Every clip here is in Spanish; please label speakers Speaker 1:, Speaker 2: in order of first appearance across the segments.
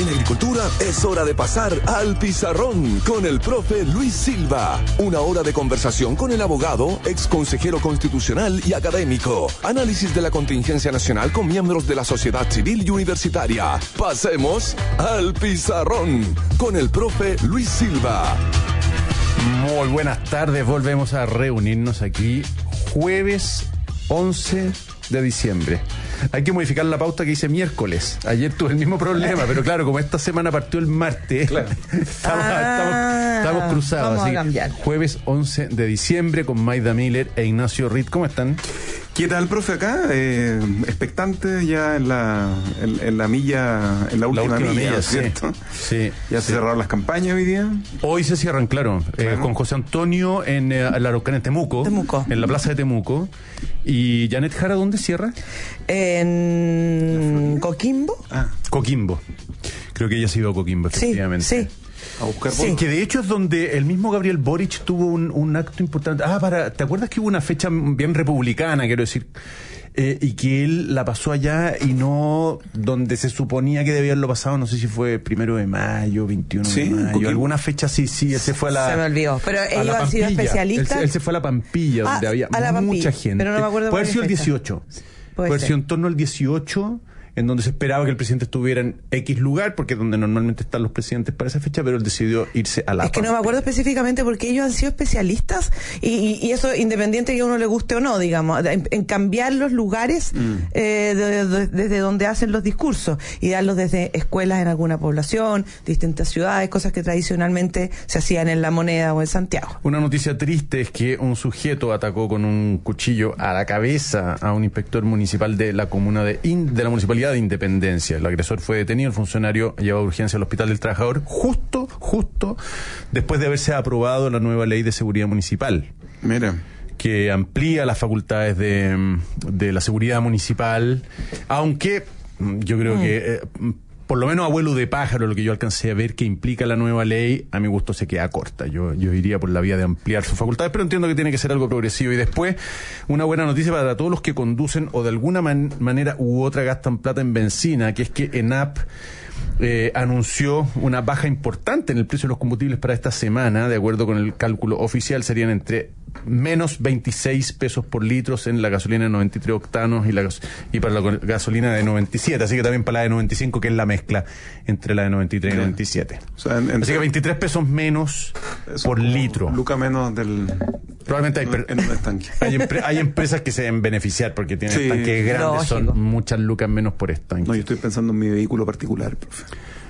Speaker 1: En agricultura es hora de pasar al pizarrón con el profe Luis Silva. Una hora de conversación con el abogado, ex consejero constitucional y académico. Análisis de la contingencia nacional con miembros de la sociedad civil y universitaria. Pasemos al pizarrón con el profe Luis Silva.
Speaker 2: Muy buenas tardes, volvemos a reunirnos aquí jueves 11 de diciembre. Hay que modificar la pauta que dice miércoles. Ayer tuve el mismo problema, pero claro, como esta semana partió el martes, claro. estamos cruzados.
Speaker 3: Vamos
Speaker 2: así,
Speaker 3: a cambiar.
Speaker 2: Jueves 11 de diciembre con Maida Miller e Ignacio Ritt. ¿Cómo están?
Speaker 4: ¿Qué tal, profe? Acá, expectante ya en la milla, en la última milla, ¿cierto?
Speaker 2: Sí.
Speaker 4: Ya se cerraron las campañas hoy día.
Speaker 2: Hoy se cierran, claro. Con José Antonio en la Araucana, en Temuco. En la plaza de Temuco. ¿Y Janet Jara dónde cierra?
Speaker 3: En Coquimbo.
Speaker 2: Coquimbo. Creo que ella se iba a Coquimbo, efectivamente.
Speaker 3: Sí.
Speaker 4: A buscar
Speaker 2: Que de hecho es donde el mismo Gabriel Boric tuvo un acto importante. ¿Te acuerdas que hubo una fecha bien republicana, quiero decir? Y que él la pasó allá y no donde se suponía que debía haberlo pasado, no sé si fue 1 de mayo, 21 de mayo, alguna fecha sí, él se fue a la...
Speaker 3: Se me olvidó, pero ellos han sido especialistas.
Speaker 2: Él se fue a la Pampilla, donde había mucha gente.
Speaker 3: Pero no me acuerdo.
Speaker 2: Puede haber sido el 18. Puede haber sido en torno al 18, en donde se esperaba que el presidente estuviera en X lugar, porque es donde normalmente están los presidentes para esa fecha, pero él decidió irse a la...
Speaker 3: Es que no me acuerdo específicamente porque ellos han sido especialistas y eso independiente que a uno le guste o no, digamos, en cambiar los lugares desde donde hacen los discursos y darlos desde escuelas en alguna población, distintas ciudades, cosas que tradicionalmente se hacían en La Moneda o en Santiago.
Speaker 2: Una noticia triste es que un sujeto atacó con un cuchillo a la cabeza a un inspector municipal de la comuna de la municipalidad de Independencia. El agresor fue detenido, el funcionario llevado a urgencia al Hospital del Trabajador justo después de haberse aprobado la nueva ley de seguridad municipal.
Speaker 4: Mira,
Speaker 2: que amplía las facultades de la seguridad municipal, aunque yo creo que por lo menos abuelo de pájaro, lo que yo alcancé a ver que implica la nueva ley, a mi gusto se queda corta. Yo iría por la vía de ampliar sus facultades, pero entiendo que tiene que ser algo progresivo. Y después, una buena noticia para todos los que conducen o de alguna manera u otra gastan plata en benzina, que es que ENAP anunció una baja importante en el precio de los combustibles para esta semana. De acuerdo con el cálculo oficial, serían entre menos 26 pesos por litro en la gasolina de 93 octanos y para la gasolina de 97, así que también para la de 95, que es la mezcla entre la de 93 y 97.
Speaker 4: O sea,
Speaker 2: así que 23 pesos menos por litro.
Speaker 4: Luca menos del...
Speaker 2: Probablemente
Speaker 4: en un estanque.
Speaker 2: Hay empresas que se deben beneficiar porque tienen estanques grandes, lógico. Son muchas lucas menos por estanque.
Speaker 4: No, yo estoy pensando en mi vehículo particular, profe.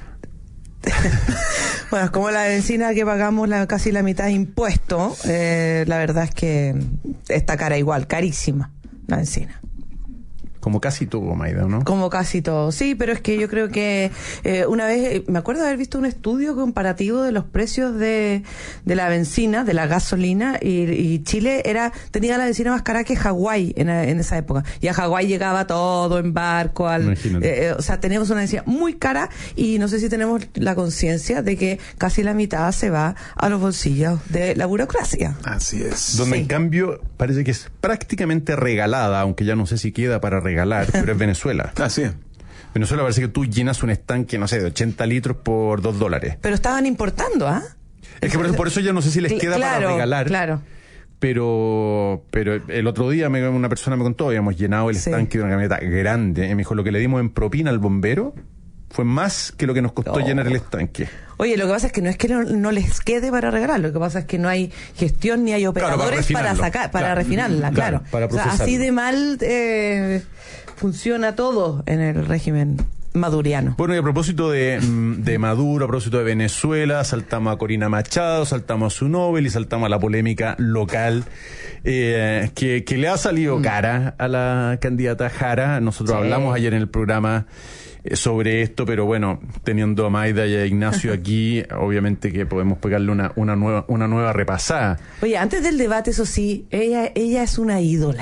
Speaker 3: Bueno, como la benzina que pagamos casi la mitad de impuesto, la verdad es que está cara igual, carísima la benzina.
Speaker 2: Como casi todo, Maida, ¿no?
Speaker 3: Como casi todo, sí, pero es que yo creo que una vez, me acuerdo de haber visto un estudio comparativo de los precios de la benzina, de la gasolina, y Chile tenía la benzina más cara que Hawái en esa época. Y a Hawái llegaba todo en barco, o sea, tenemos una benzina muy cara y no sé si tenemos la conciencia de que casi la mitad se va a los bolsillos de la burocracia.
Speaker 4: Así es.
Speaker 2: Donde en cambio parece que es prácticamente regalada, aunque ya no sé si queda para regalar, pero es Venezuela.
Speaker 4: Así es.
Speaker 2: Venezuela parece que tú llenas un estanque, no sé, de 80 litros por $2.
Speaker 3: Pero estaban importando,
Speaker 2: Es que por eso ya no sé si les queda para regalar.
Speaker 3: Claro.
Speaker 2: Pero el otro día una persona me contó, habíamos llenado el estanque de una camioneta grande, y me dijo, lo que le dimos en propina al bombero fue más que lo que nos costó llenar el estanque.
Speaker 3: Oye, lo que pasa es que no es que no les quede para regalar, lo que pasa es que no hay gestión ni hay operadores para refinarla, claro.
Speaker 2: Para procesarlo.
Speaker 3: O sea, así de mal funciona todo en el régimen maduriano.
Speaker 2: Bueno, y a propósito de Maduro, a propósito de Venezuela, saltamos a Corina Machado, saltamos a su Nobel y saltamos a la polémica local que le ha salido cara a la candidata Jara. Nosotros hablamos ayer en el programa sobre esto, pero bueno, teniendo a Maida y a Ignacio aquí, obviamente que podemos pegarle una nueva repasada.
Speaker 3: Oye, antes del debate, eso sí, ella es una ídola.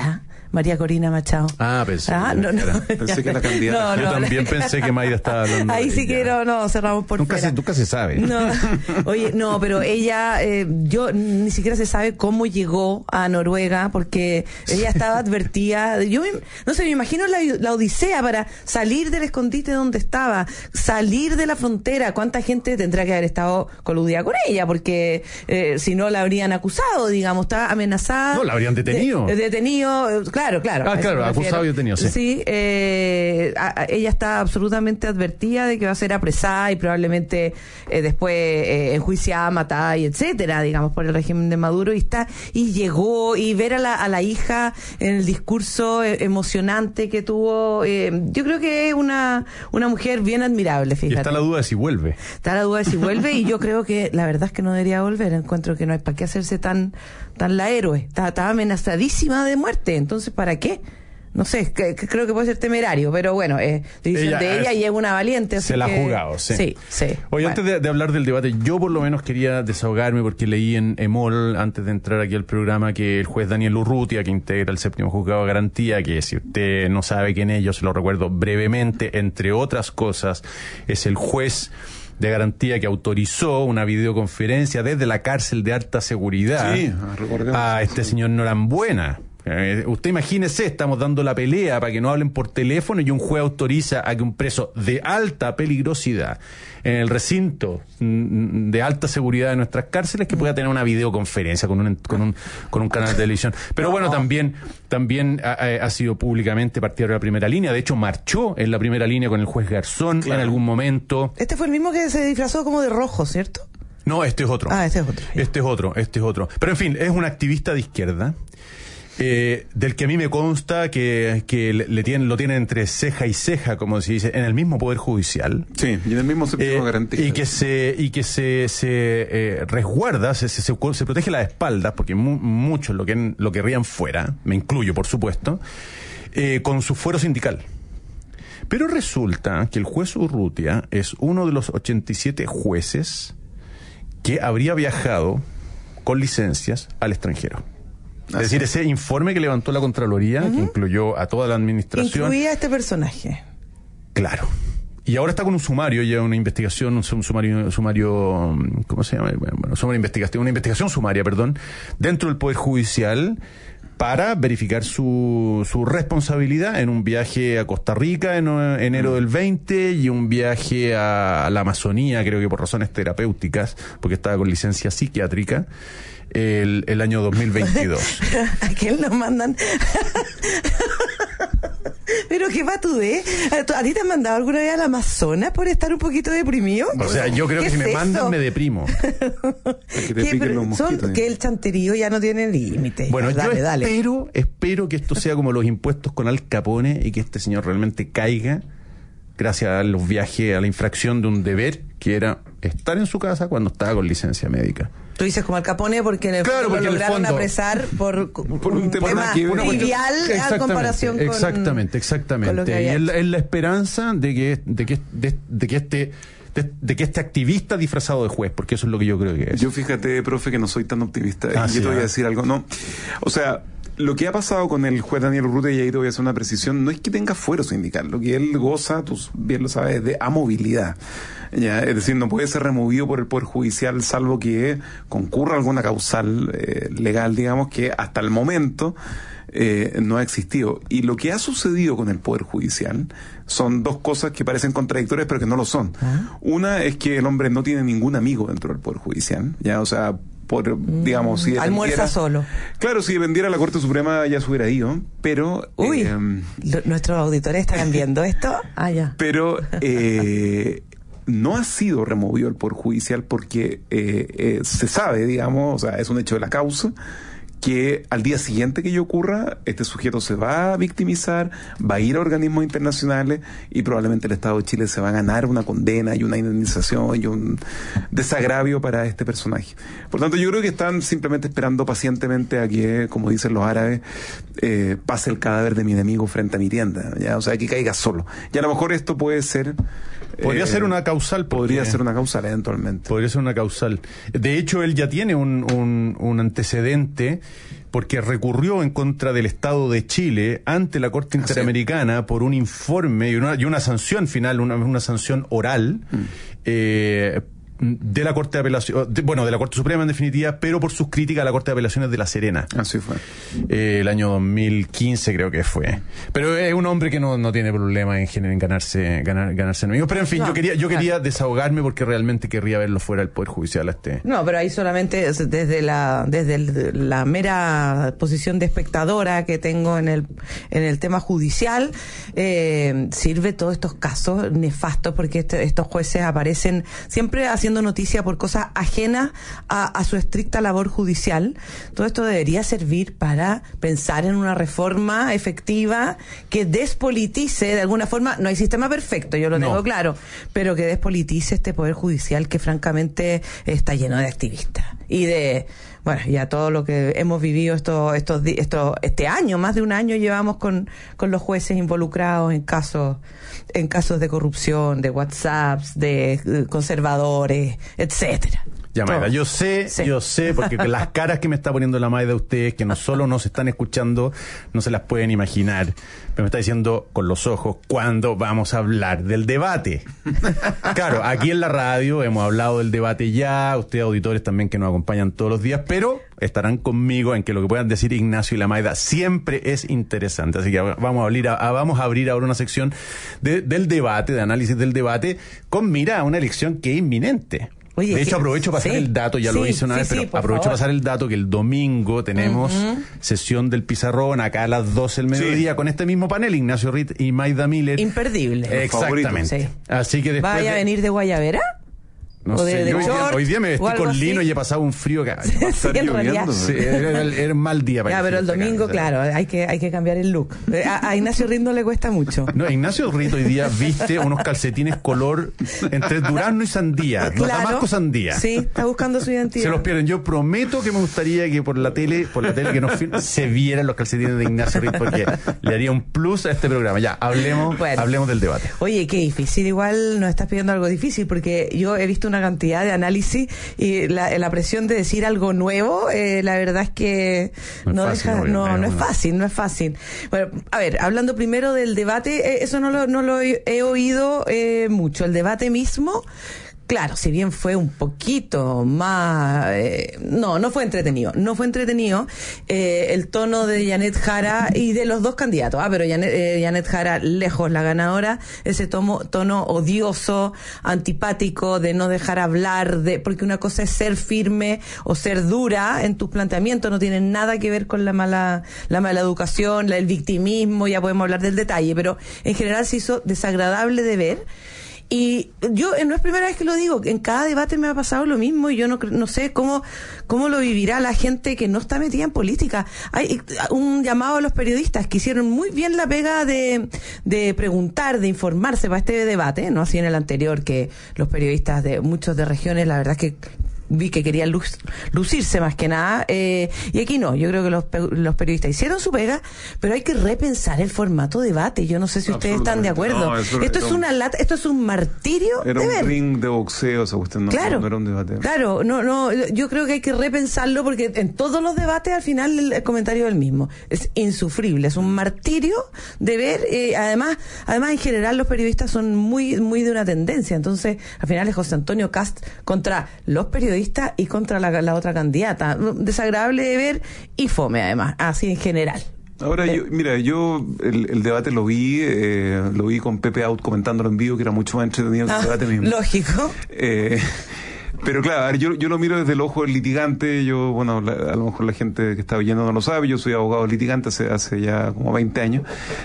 Speaker 3: María Corina Machado.
Speaker 2: Pensé.
Speaker 4: Pensé que la candidata.
Speaker 2: Yo también pensé que Mayra estaba hablando.
Speaker 3: Ahí sí que no, cerramos por fuera.
Speaker 2: Nunca se sabe.
Speaker 3: No. Oye, no, pero ella, yo ni siquiera se sabe cómo llegó a Noruega, porque ella estaba advertida. No sé, me imagino la odisea para salir del escondite donde estaba, salir de la frontera. ¿Cuánta gente tendrá que haber estado coludida con ella? Porque si no la habrían acusado, digamos, estaba amenazada.
Speaker 2: No, la habrían detenido.
Speaker 3: Claro.
Speaker 2: Claro, acusado y detenido, sí.
Speaker 3: Sí, ella está absolutamente advertida de que va a ser apresada y probablemente después enjuiciada, matada y etcétera, digamos, por el régimen de Maduro, y llegó, y ver a la hija en el discurso emocionante que tuvo, yo creo que es una mujer bien admirable, fíjate.
Speaker 2: Y está la duda de si vuelve.
Speaker 3: Y yo creo que la verdad es que no debería volver. Encuentro que no hay para qué hacerse tan la héroe. Estaba amenazadísima de muerte, entonces ¿para qué? No sé, creo que puede ser temerario, pero bueno, decisión de ella y es una valiente. Así
Speaker 2: se la ha
Speaker 3: que,
Speaker 2: jugado, sí.
Speaker 3: Sí.
Speaker 2: Oye, antes de hablar del debate, yo por lo menos quería desahogarme porque leí en EMOL, antes de entrar aquí al programa, que el juez Daniel Urrutia, que integra el 7º Juzgado de Garantía, que si usted no sabe quién es, yo se lo recuerdo brevemente, entre otras cosas, es el juez de garantía que autorizó una videoconferencia desde la cárcel de alta seguridad a este señor Norambuena. Usted imagínese, estamos dando la pelea para que no hablen por teléfono y un juez autoriza a que un preso de alta peligrosidad en el recinto de alta seguridad de nuestras cárceles que pueda tener una videoconferencia con un canal de televisión. Pero bueno, también ha sido públicamente partidario de la primera línea. De hecho, marchó en la primera línea con el juez Garzón en algún momento.
Speaker 3: Este fue el mismo que se disfrazó como de rojo, ¿cierto?
Speaker 2: No, este es otro.
Speaker 3: Este es otro.
Speaker 2: Pero en fin, es un activista de izquierda. Del que a mí me consta que lo tienen entre ceja y ceja, como se dice, en el mismo Poder Judicial.
Speaker 4: Sí, y en el mismo séptimo garantía.
Speaker 2: Y que se resguarda, se protege las espaldas, porque muchos lo querrían fuera, me incluyo por supuesto, con su fuero sindical. Pero resulta que el juez Urrutia es uno de los 87 jueces que habría viajado con licencias al extranjero. Es decir, ese informe que levantó la Contraloría, que incluyó a toda la administración.
Speaker 3: Incluía a este personaje.
Speaker 2: Claro. Y ahora está con un sumario, ya una investigación, un sumario, ¿cómo se llama? Bueno, una investigación sumaria, dentro del Poder Judicial para verificar su responsabilidad en un viaje a Costa Rica en enero del 20 y un viaje a la Amazonía, creo que por razones terapéuticas, porque estaba con licencia psiquiátrica, el año 2022.
Speaker 3: ¿A quién nos mandan? Pero qué patudé. ¿A ti te han mandado alguna vez al Amazonas por estar un poquito deprimido?
Speaker 2: O sea, yo creo que si me mandan me deprimo.
Speaker 3: Que el chanterío ya no tiene límite.
Speaker 2: Bueno,
Speaker 3: dale.
Speaker 2: Espero que esto sea como los impuestos con Al Capone y que este señor realmente caiga gracias a los viajes, a la infracción de un deber que era estar en su casa cuando estaba con licencia médica.
Speaker 3: Tú dices como Al Capone porque en el fondo lo lograron apresar por un tema trivial en comparación con...
Speaker 2: Exactamente.
Speaker 3: Con lo que
Speaker 2: y es la esperanza de que este activista disfrazado de juez, porque eso es lo que yo creo que es.
Speaker 4: Yo fíjate, profe, que no soy tan optimista. Yo te voy a decir algo. No, o sea, lo que ha pasado con el juez Daniel Urrutia, y ahí te voy a hacer una precisión, no es que tenga fuero sindical. Lo que él goza, tú bien lo sabes, de amovilidad. ¿Ya? Es decir, no puede ser removido por el Poder Judicial salvo que concurra alguna causal legal, digamos, que hasta el momento no ha existido. Y lo que ha sucedido con el Poder Judicial son dos cosas que parecen contradictorias pero que no lo son. Una es que el hombre no tiene ningún amigo dentro del Poder Judicial, ya, o sea, digamos, si
Speaker 3: almuerza solo.
Speaker 4: Claro, si dependiera la Corte Suprema ya se hubiera ido, pero...
Speaker 3: Uy, nuestros auditores estarán viendo esto. Ya.
Speaker 4: Pero... no ha sido removido el Poder Judicial porque se sabe, digamos, o sea, es un hecho de la causa, que al día siguiente que ello ocurra, este sujeto se va a victimizar, va a ir a organismos internacionales y probablemente el Estado de Chile se va a ganar una condena y una indemnización y un desagravio para este personaje. Por tanto, yo creo que están simplemente esperando pacientemente a que, como dicen los árabes, pase el cadáver de mi enemigo frente a mi tienda, ¿ya? O sea, que caiga solo. Y a lo mejor esto puede ser
Speaker 2: Podría ser una causal.
Speaker 4: Podría ser una causal eventualmente.
Speaker 2: Podría ser una causal. De hecho, él ya tiene un antecedente porque recurrió en contra del Estado de Chile ante la Corte Interamericana por un informe y una sanción final, una sanción oral, de la Corte de Apelación, de la Corte Suprema en definitiva, pero por sus críticas a la Corte de Apelaciones de La Serena.
Speaker 4: Así fue.
Speaker 2: El año 2015 creo que fue. Pero es un hombre que no tiene problema en ganarse enemigos. Pero en fin, yo quería desahogarme porque realmente querría verlo fuera del Poder Judicial
Speaker 3: No, pero ahí solamente desde la mera posición de espectadora que tengo en el tema judicial, sirve todos estos casos nefastos porque estos jueces aparecen siempre haciendo noticia por cosas ajenas a su estricta labor judicial. Todo esto debería servir para pensar en una reforma efectiva que despolitice de alguna forma. No hay sistema perfecto, yo lo tengo claro, pero que despolitice este Poder Judicial que francamente está lleno de activistas y de ya todo lo que hemos vivido este año, más de un año llevamos con los jueces involucrados en casos de corrupción, de WhatsApps, de conservadores, etcétera.
Speaker 2: Ya, Maida, yo sé, porque las caras que me está poniendo la Maida a ustedes, que no solo nos están escuchando, no se las pueden imaginar, pero me está diciendo con los ojos, ¿cuándo vamos a hablar del debate? Claro, aquí en la radio hemos hablado del debate ya, ustedes auditores también que nos acompañan todos los días, pero estarán conmigo en que lo que puedan decir Ignacio y la Maida siempre es interesante. Así que vamos a abrir ahora una sección del debate, de análisis del debate, con mira a una elección que es inminente.
Speaker 3: Oye,
Speaker 2: de hecho, aprovecho para pasar el dato, ya lo hice una vez, pero aprovecho para pasar el dato que el domingo tenemos sesión del Pizarrón acá a las 12 del mediodía con este mismo panel, Ignacio Ritt y Maida Miller.
Speaker 3: Imperdible.
Speaker 2: Exactamente. Así que después
Speaker 3: ¿vaya a venir de Guayabera?
Speaker 2: No sé, yo hoy día me vestí con lino y he pasado un frío que
Speaker 3: en realidad.
Speaker 2: Sí, era un mal día para
Speaker 3: pero el domingo, claro, hay que cambiar el look. A Ignacio Ritt no le cuesta mucho.
Speaker 2: No, Ignacio Ritt hoy día viste unos calcetines color entre durazno y sandía, damasco sandía.
Speaker 3: Sí, está buscando su identidad.
Speaker 2: Se los pierden. Yo prometo que me gustaría que por la tele que nos filme, se vieran los calcetines de Ignacio Ritt porque le haría un plus a este programa. Ya, hablemos del debate.
Speaker 3: Oye, qué difícil. Igual nos estás pidiendo algo difícil porque yo he visto una cantidad de análisis y la presión de decir algo nuevo, la verdad es que no es fácil. Bueno, a ver, hablando primero del debate, eso no lo he oído mucho. El debate mismo, claro, si bien fue un poquito más... no fue entretenido. El tono de Janet Jara y de los dos candidatos. Pero Janet Jara, lejos la ganadora. Ese tono odioso, antipático, de no dejar hablar, porque una cosa es ser firme o ser dura en tus planteamientos. No tiene nada que ver con la mala educación, el victimismo. Ya podemos hablar del detalle. Pero en general se hizo desagradable de ver. Y yo, no es primera vez que lo digo, en cada debate me ha pasado lo mismo y yo no sé cómo lo vivirá la gente que no está metida en política. Hay un llamado a los periodistas que hicieron muy bien la pega de preguntar, de informarse para este debate, no así en el anterior, que los periodistas de muchos de regiones, la verdad es que vi que querían lucirse más que nada, y aquí no, yo creo que los periodistas hicieron su pega, pero hay que repensar el formato de debate. Yo no sé si ustedes están de acuerdo. Esto es un martirio.
Speaker 4: Era un ring de boxeo, no era un debate.
Speaker 3: Claro, yo creo que hay que repensarlo porque en todos los debates al final el comentario es el mismo. Es insufrible, es un martirio de ver, además en general los periodistas son muy, muy de una tendencia, entonces al final es José Antonio Cast contra los periodistas y contra la otra candidata. Desagradable de ver y fome además, así en general.
Speaker 4: Ahora, yo el debate lo vi con Pepe Out comentándolo en vivo, que era mucho más entretenido que el debate mismo.
Speaker 3: Lógico.
Speaker 4: Pero claro, a ver, yo lo miro desde el ojo del litigante. A lo mejor la gente que está oyendo no lo sabe, yo soy abogado litigante hace ya como 20 años,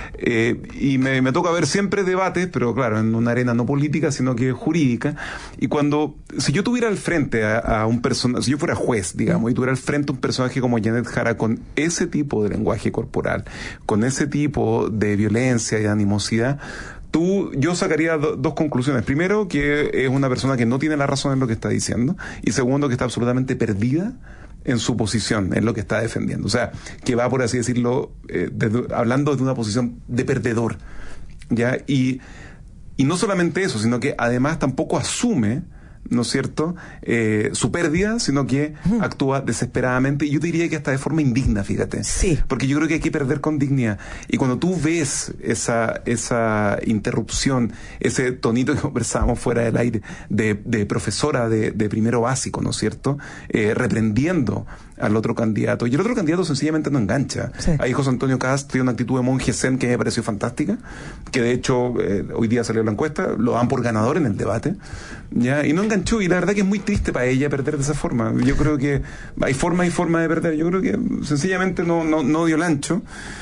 Speaker 4: y me toca ver siempre debates, pero claro, en una arena no política, sino que jurídica. Y si yo tuviera al frente a un personaje, si yo fuera juez, digamos, y tuviera al frente un personaje como Janet Jara con ese tipo de lenguaje corporal, con ese tipo de violencia y de animosidad, yo sacaría dos conclusiones. Primero, que es una persona que no tiene la razón en lo que está diciendo. Y segundo, que está absolutamente perdida en su posición, en lo que está defendiendo. O sea, que va, por así decirlo, hablando de una posición de perdedor. ¿Ya? Y Y no solamente eso, sino que además tampoco asume, ¿no es cierto?, su pérdida, sino que actúa desesperadamente, y yo te diría que hasta de forma indigna, fíjate.
Speaker 3: Sí.
Speaker 4: Porque yo creo que hay que perder con dignidad. Y cuando tú ves esa interrupción, ese tonito que conversábamos fuera del aire, de profesora de primero básico, ¿no es cierto?, reprendiendo al otro candidato, y el otro candidato sencillamente no engancha.
Speaker 3: Sí.
Speaker 4: Ahí José Antonio Cast tiene una actitud de monje zen que me pareció fantástica, que de hecho hoy día salió la encuesta, lo dan por ganador en el debate, ¿ya? Y no enganchó, y la verdad que es muy triste para ella perder de esa forma. Yo creo que hay forma y forma de perder. Yo creo que sencillamente no dio el ancho.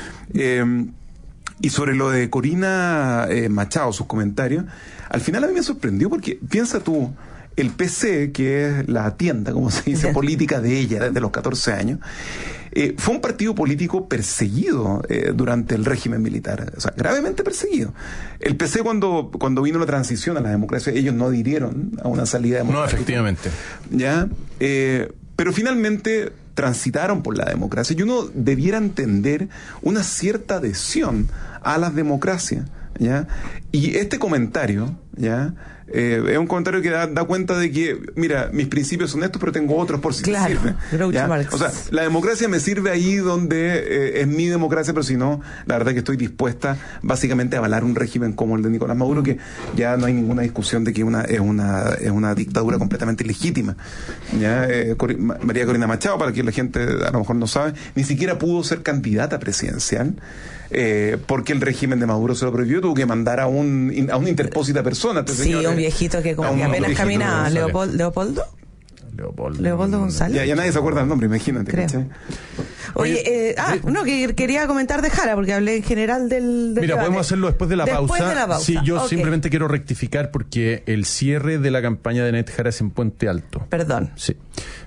Speaker 4: Y sobre lo de Corina Machado, sus comentarios, al final a mí me sorprendió, porque piensa tú, el PC, que es la tienda, como se dice, política de ella desde los 14 años, fue un partido político perseguido durante el régimen militar, o sea, gravemente perseguido. El PC, cuando vino la transición a la democracia, ellos no adhirieron a una salida democrática.
Speaker 2: No, efectivamente.
Speaker 4: ¿Ya? Pero finalmente transitaron por la democracia, y uno debiera entender una cierta adhesión a las democracias, ¿ya? Y este comentario, ¿ya?, es un comentario que da cuenta de que, mira, mis principios son estos, pero tengo otros por si te sirve. O sea, la democracia me sirve ahí donde es mi democracia, pero si no, la verdad es que estoy dispuesta básicamente a avalar un régimen como el de Nicolás Maduro, que ya no hay ninguna discusión de que es una dictadura completamente ilegítima. ¿Ya? María Corina Machado, para que la gente a lo mejor no sabe, ni siquiera pudo ser candidata presidencial, porque el régimen de Maduro se lo prohibió, tuvo que mandar a una interpósita persona.
Speaker 3: Sí, un viejito que como que apenas caminaba. ¿Leopoldo González.
Speaker 4: Ya nadie se acuerda del nombre, imagínate.
Speaker 3: Creo. Oye, que quería comentar de Jara, porque hablé en general del
Speaker 2: Mira,
Speaker 3: debate.
Speaker 2: Podemos hacerlo después de la pausa. Sí, yo
Speaker 3: Okay.
Speaker 2: simplemente quiero rectificar, porque el cierre de la campaña de Net Jara es en Puente Alto.
Speaker 3: Perdón.
Speaker 2: Sí.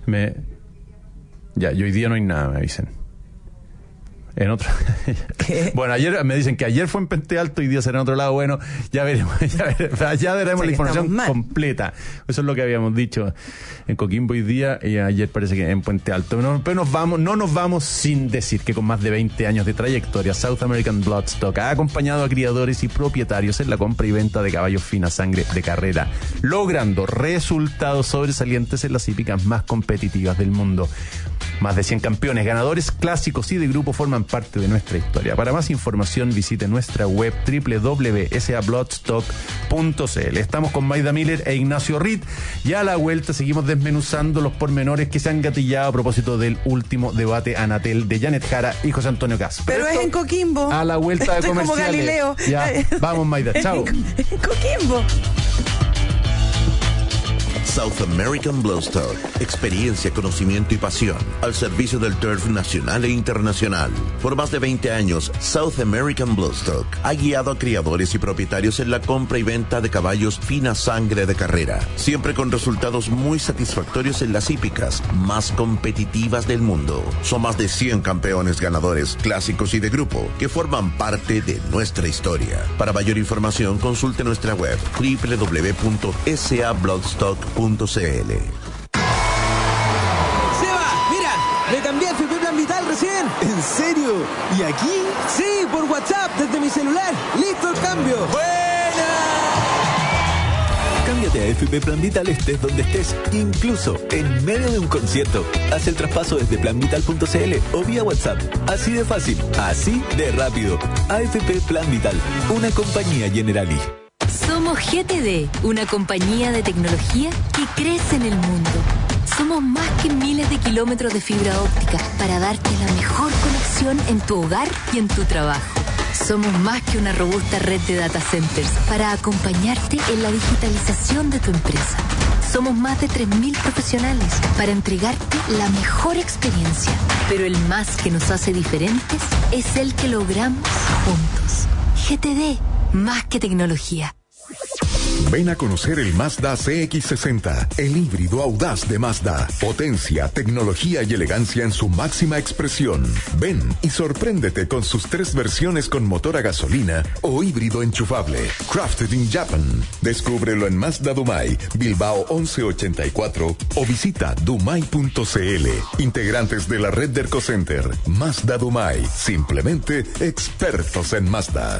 Speaker 2: Y hoy día no hay nada, me dicen. En otro.
Speaker 3: ¿Qué?
Speaker 2: Bueno, ayer me dicen que ayer fue en Puente Alto y hoy día será en otro lado. Bueno, ya veremos la información completa. Eso es lo que habíamos dicho en Coquimbo hoy día, y ayer parece que en Puente Alto. Pero no nos vamos sin decir que con más de 20 años de trayectoria, South American Bloodstock ha acompañado a criadores y propietarios en la compra y venta de caballos fina sangre de carrera, logrando resultados sobresalientes en las hípicas más competitivas del mundo. Más de 100 campeones, ganadores clásicos y de grupo forman parte de nuestra historia. Para más información visite nuestra web www.sabloodstock.cl. Estamos con Maida Miller e Ignacio Ritt, y a la vuelta seguimos desmenuzando los pormenores que se han gatillado a propósito del último debate Anatel de Janet Jara y José Antonio Cast.
Speaker 3: Pero es en Coquimbo.
Speaker 2: A la vuelta de comerciales.
Speaker 3: Como Galileo.
Speaker 2: Ya, vamos Maida, chao.
Speaker 3: En Coquimbo.
Speaker 5: South American Bloodstock. Experiencia, conocimiento y pasión al servicio del turf nacional e internacional. Por más de 20 años, South American Bloodstock ha guiado a criadores y propietarios en la compra y venta de caballos fina sangre de carrera, siempre con resultados muy satisfactorios en las hípicas más competitivas del mundo. Son más de 100 campeones ganadores, clásicos y de grupo, que forman parte de nuestra historia. Para mayor información, consulte nuestra web www.sabloodstock.cl.
Speaker 6: Seba, mira, me cambié a FP Plan Vital recién.
Speaker 7: ¿En serio? ¿Y aquí?
Speaker 6: Sí, por WhatsApp, desde mi celular. ¡Listo el cambio! ¡Buena!
Speaker 7: Cámbiate a FP Plan Vital estés donde estés, incluso en medio de un concierto. Haz el traspaso desde planvital.cl o vía WhatsApp. Así de fácil, así de rápido. AFP Plan Vital, una compañía Generali.
Speaker 8: Somos GTD, una compañía de tecnología que crece en el mundo. Somos más que miles de kilómetros de fibra óptica para darte la mejor conexión en tu hogar y en tu trabajo. Somos más que una robusta red de data centers para acompañarte en la digitalización de tu empresa. Somos más de 3.000 profesionales para entregarte la mejor experiencia. Pero el más que nos hace diferentes es el que logramos juntos. GTD, más que tecnología.
Speaker 9: Ven a conocer el Mazda CX-60, el híbrido audaz de Mazda. Potencia, tecnología y elegancia en su máxima expresión. Ven y sorpréndete con sus 3 versiones con motor a gasolina o híbrido enchufable. Crafted in Japan. Descúbrelo en Mazda Dumai, Bilbao 1184 o visita dumai.cl. Integrantes de la red de Ercocenter. Mazda Dumai, simplemente expertos en Mazda.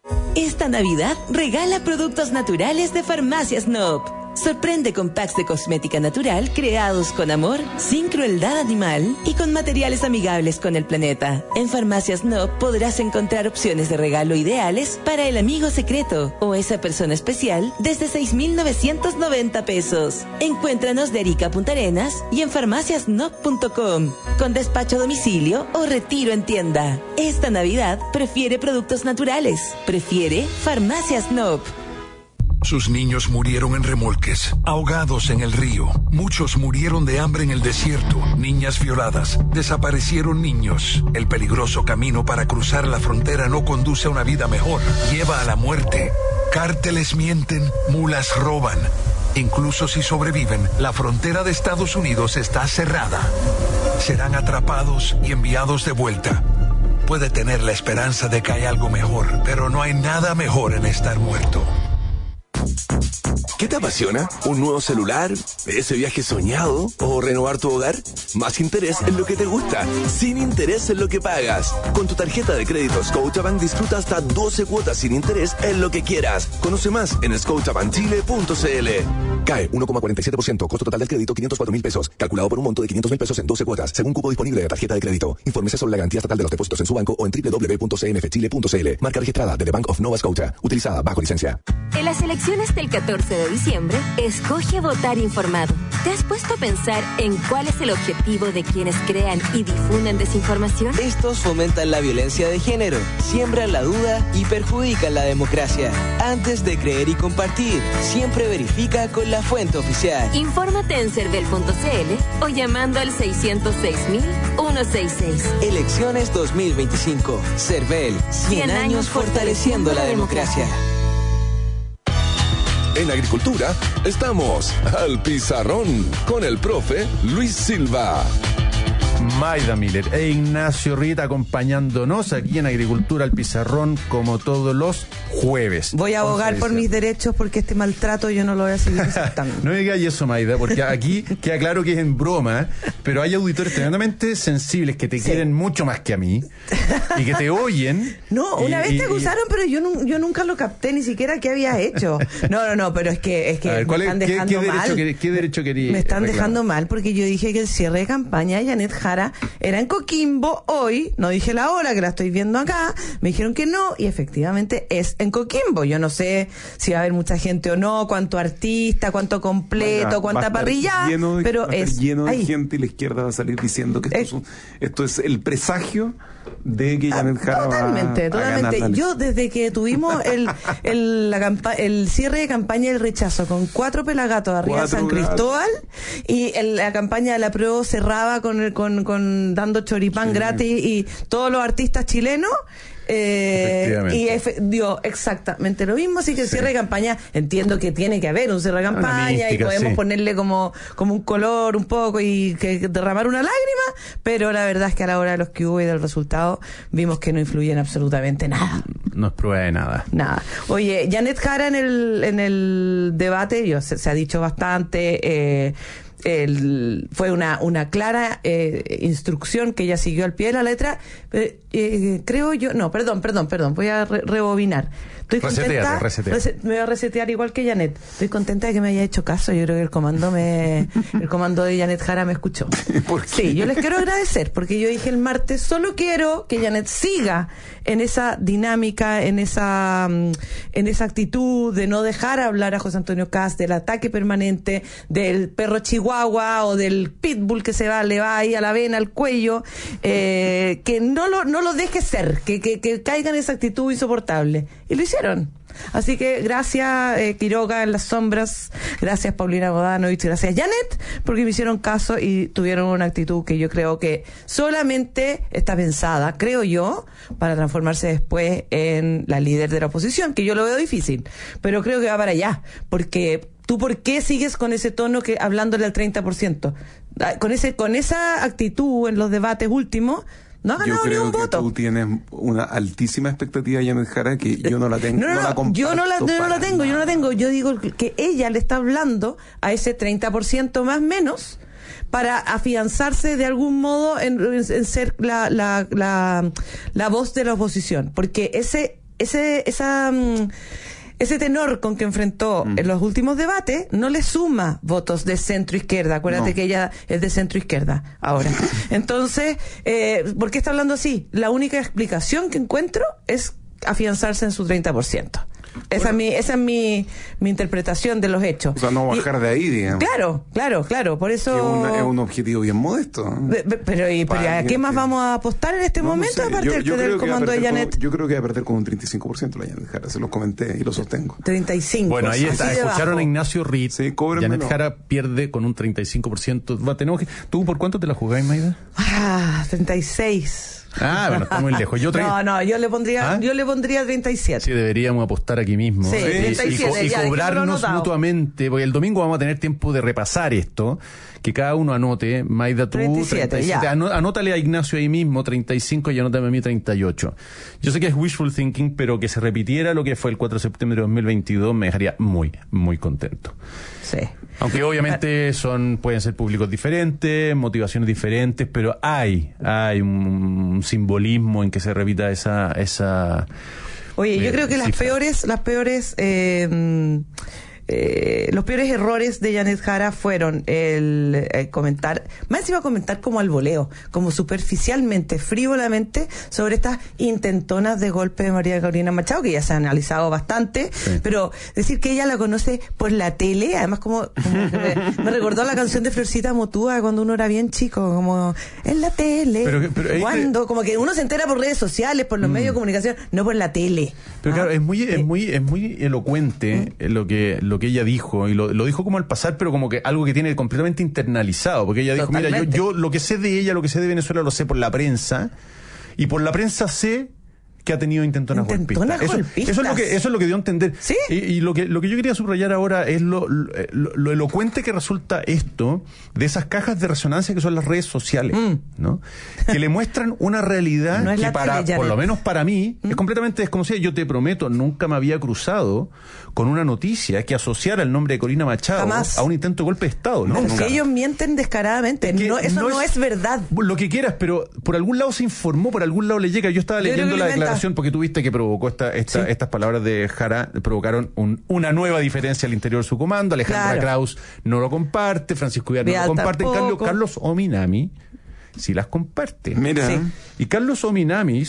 Speaker 10: Esta Navidad regala productos naturales de Farmacias Noop. Sorprende con packs de cosmética natural creados con amor, sin crueldad animal y con materiales amigables con el planeta. En Farmacias Noop podrás encontrar opciones de regalo ideales para el amigo secreto o esa persona especial desde 6,990 pesos. Encuéntranos de Arica a Punta Arenas y en farmaciasnoop.com con despacho a domicilio o retiro en tienda. Esta Navidad prefiere productos naturales. Prefiere Farmacias Noop.
Speaker 11: Sus niños murieron en remolques, ahogados en el río. Muchos murieron de hambre en el desierto. Niñas violadas. Desaparecieron niños. El peligroso camino para cruzar la frontera no conduce a una vida mejor. Lleva a la muerte. Cárteles mienten, mulas roban. Incluso si sobreviven, la frontera de Estados Unidos está cerrada. Serán atrapados y enviados de vuelta. Puede tener la esperanza de que hay algo mejor, pero no hay nada mejor en estar muerto.
Speaker 1: ¿Qué te apasiona? ¿Un nuevo celular? ¿Ese viaje soñado? ¿O renovar tu hogar? Más interés en lo que te gusta, sin interés en lo que pagas. Con tu tarjeta de crédito Scotiabank disfruta hasta 12 cuotas sin interés en lo que quieras. Conoce más en scotiabankchile.cl. CAE 1,47%, costo total del crédito 504,000 pesos, calculado por un monto de 500,000 pesos en 12 cuotas, según cupo disponible de tarjeta de crédito. Infórmese sobre la garantía estatal de los depósitos en su banco o en www.cmfchile.cl. Marca registrada de The Bank of Nova Scotia, utilizada bajo licencia.
Speaker 8: En las elecciones del 14 de diciembre, escoge votar informado. ¿Te has puesto a pensar en cuál es el objetivo de quienes crean y difunden desinformación?
Speaker 6: Estos fomentan la violencia de género, siembran la duda y perjudican la democracia. Antes de creer y compartir, siempre verifica con la fuente oficial.
Speaker 8: Infórmate en cervel.cl o llamando al 606.166.
Speaker 6: Elecciones 2025. Cervel, 100 años fortaleciendo la democracia.
Speaker 1: En Agricultura, estamos al pizarrón con el profe Luis Silva.
Speaker 2: Maida Miller e Ignacio Rita acompañándonos aquí en Agricultura al Pizarrón como todos los jueves.
Speaker 3: Voy a abogar por mis derechos porque este maltrato yo no lo voy a seguir aceptando.
Speaker 2: No me digas eso, Maida, porque aquí queda claro que es en broma, pero hay auditores tremendamente sensibles que te quieren mucho más que a mí y que te oyen.
Speaker 3: No, una vez te acusaron, pero yo nunca lo capté ni siquiera qué habías hecho. No, pero es que
Speaker 2: a ver,
Speaker 3: me están dejando mal.
Speaker 2: ¿Qué derecho quería?
Speaker 3: Me están dejando mal porque yo dije que el cierre de campaña de Janet Jara era en Coquimbo hoy, no dije la hora que la estoy viendo acá, me dijeron que no y efectivamente es en Coquimbo. Yo no sé si va a haber mucha gente o no, cuánto artista, cuánto completo, cuánta parrilla, pero es
Speaker 4: lleno de gente y la izquierda va a salir diciendo que esto es el presagio de que Janet Jara
Speaker 3: totalmente. Yo desde que tuvimos el cierre de campaña del rechazo con 4 pelagatos arriba de San Cristóbal y la campaña de la prueba cerraba con dando choripán gratis y todos los artistas chilenos y dio exactamente lo mismo, así que el cierre de campaña, entiendo que tiene que haber un cierre de campaña mística, y podemos ponerle como un color un poco y que derramar una lágrima, pero la verdad es que a la hora de los que hubo y del resultado vimos que no influye en absolutamente nada.
Speaker 2: No es prueba de nada.
Speaker 3: Oye, Janet Jara en el debate se ha dicho bastante, fue una clara instrucción que ella siguió al pie de la letra, creo yo, perdón, voy a rebobinar. Estoy contenta. Me voy a resetear igual que Janet. Estoy contenta de que me haya hecho caso. Yo creo que el comando de Janet Jara me escuchó. Sí, yo les quiero agradecer porque yo dije el martes, solo quiero que Janet siga en esa dinámica, en esa actitud de no dejar hablar a José Antonio Kast, del ataque permanente, del perro chihuahua o del pitbull que le va ahí a la vena, al cuello, que no lo deje ser, que caiga en esa actitud insoportable. Y lo hicieron. Así que gracias Quiroga en las sombras, gracias Paulina Bodanovich, gracias Janet, porque me hicieron caso y tuvieron una actitud que yo creo que solamente está pensada, creo yo, para transformarse después en la líder de la oposición, que yo lo veo difícil, pero creo que va para allá, porque ¿tú por qué sigues con ese tono que hablándole al 30%? Con esa actitud en los debates últimos, no ha ganado ni un voto. Yo creo que
Speaker 4: tú tienes una altísima expectativa de Janet Jara que yo no la tengo.
Speaker 3: Yo no la tengo. Yo digo que ella le está hablando a ese 30% más menos para afianzarse de algún modo en ser la voz de la oposición. Porque ese tenor con que enfrentó en los últimos debates no le suma votos de centro-izquierda. Acuérdate que ella es de centro-izquierda ahora. Entonces, ¿por qué está hablando así? La única explicación que encuentro es afianzarse en su 30%. Esa es mi interpretación de los hechos.
Speaker 4: O sea, no bajar de ahí, digamos.
Speaker 3: Claro. Por eso...
Speaker 4: Es un objetivo bien modesto.
Speaker 3: Pero ¿a qué más vamos a apostar en este momento? Aparte del comando de Janet.
Speaker 4: Yo creo que va a perder con un 35% la Janet Jara. Se los comenté y lo sostengo.
Speaker 3: 35%.
Speaker 2: Bueno, ahí está. Escucharon a Ignacio Ritz.
Speaker 4: Sí,
Speaker 2: Janet Jara pierde con un 35%. ¿Tú por cuánto te la jugáis, Maida?
Speaker 3: 36%.
Speaker 2: Bueno, está muy lejos. Yo
Speaker 3: yo le pondría 37.
Speaker 2: Sí, deberíamos apostar aquí mismo.
Speaker 3: Sí, 37,
Speaker 2: y cobrarnos mutuamente, porque el domingo vamos a tener tiempo de repasar esto, que cada uno anote. Maida, tú 37. Anótale a Ignacio ahí mismo 35 y anótame a mí 38. Yo sé que es wishful thinking, pero que se repitiera lo que fue el 4 de septiembre de 2022 me dejaría muy, muy contento.
Speaker 3: Sí.
Speaker 2: Aunque obviamente pueden ser públicos diferentes, motivaciones diferentes, pero hay un simbolismo en que se repita esa
Speaker 3: Oye, yo creo que los peores errores de Janet Jara fueron el comentar, más encima comentar como al voleo, como superficialmente, frívolamente, sobre estas intentonas de golpe de María Corina Machado, que ya se ha analizado bastante, pero decir que ella la conoce por la tele, además como me recordó la canción de Florcita Motúa cuando uno era bien chico, como en la tele, cuando como que uno se entera por redes sociales, por los medios de comunicación, no por la tele.
Speaker 2: Pero claro, es muy elocuente lo que ella dijo, y lo dijo como al pasar, pero como que algo que tiene completamente internalizado, porque ella dijo,
Speaker 3: totalmente.
Speaker 2: Mira, yo lo que sé de ella, lo que sé de Venezuela, lo sé por la prensa, y por la prensa sé que ha tenido intentonas golpistas. Eso es lo que dio a entender.
Speaker 3: ¿Sí?
Speaker 2: Y lo que yo quería subrayar ahora es lo elocuente que resulta esto de esas cajas de resonancia que son las redes sociales, ¿no? Que le muestran una realidad
Speaker 3: no
Speaker 2: que por lo menos para mí, es completamente desconocida. Yo te prometo, nunca me había cruzado con una noticia que asociara el nombre de Corina Machado
Speaker 3: jamás a
Speaker 2: un intento de golpe de Estado.
Speaker 3: ¿No? Porque ellos mienten descaradamente. Eso no es verdad.
Speaker 2: Lo que quieras, pero por algún lado se informó, por algún lado le llega. Yo estaba leyendo la declaración, porque tú viste que provocó estas palabras de Jara, provocaron una nueva diferencia al interior de su comando. Alejandra Kraus no lo comparte, Francisco Villar no lo comparte, en cambio Carlos Ominami sí las comparte.
Speaker 4: Mira. Sí.
Speaker 2: Y Carlos Ominami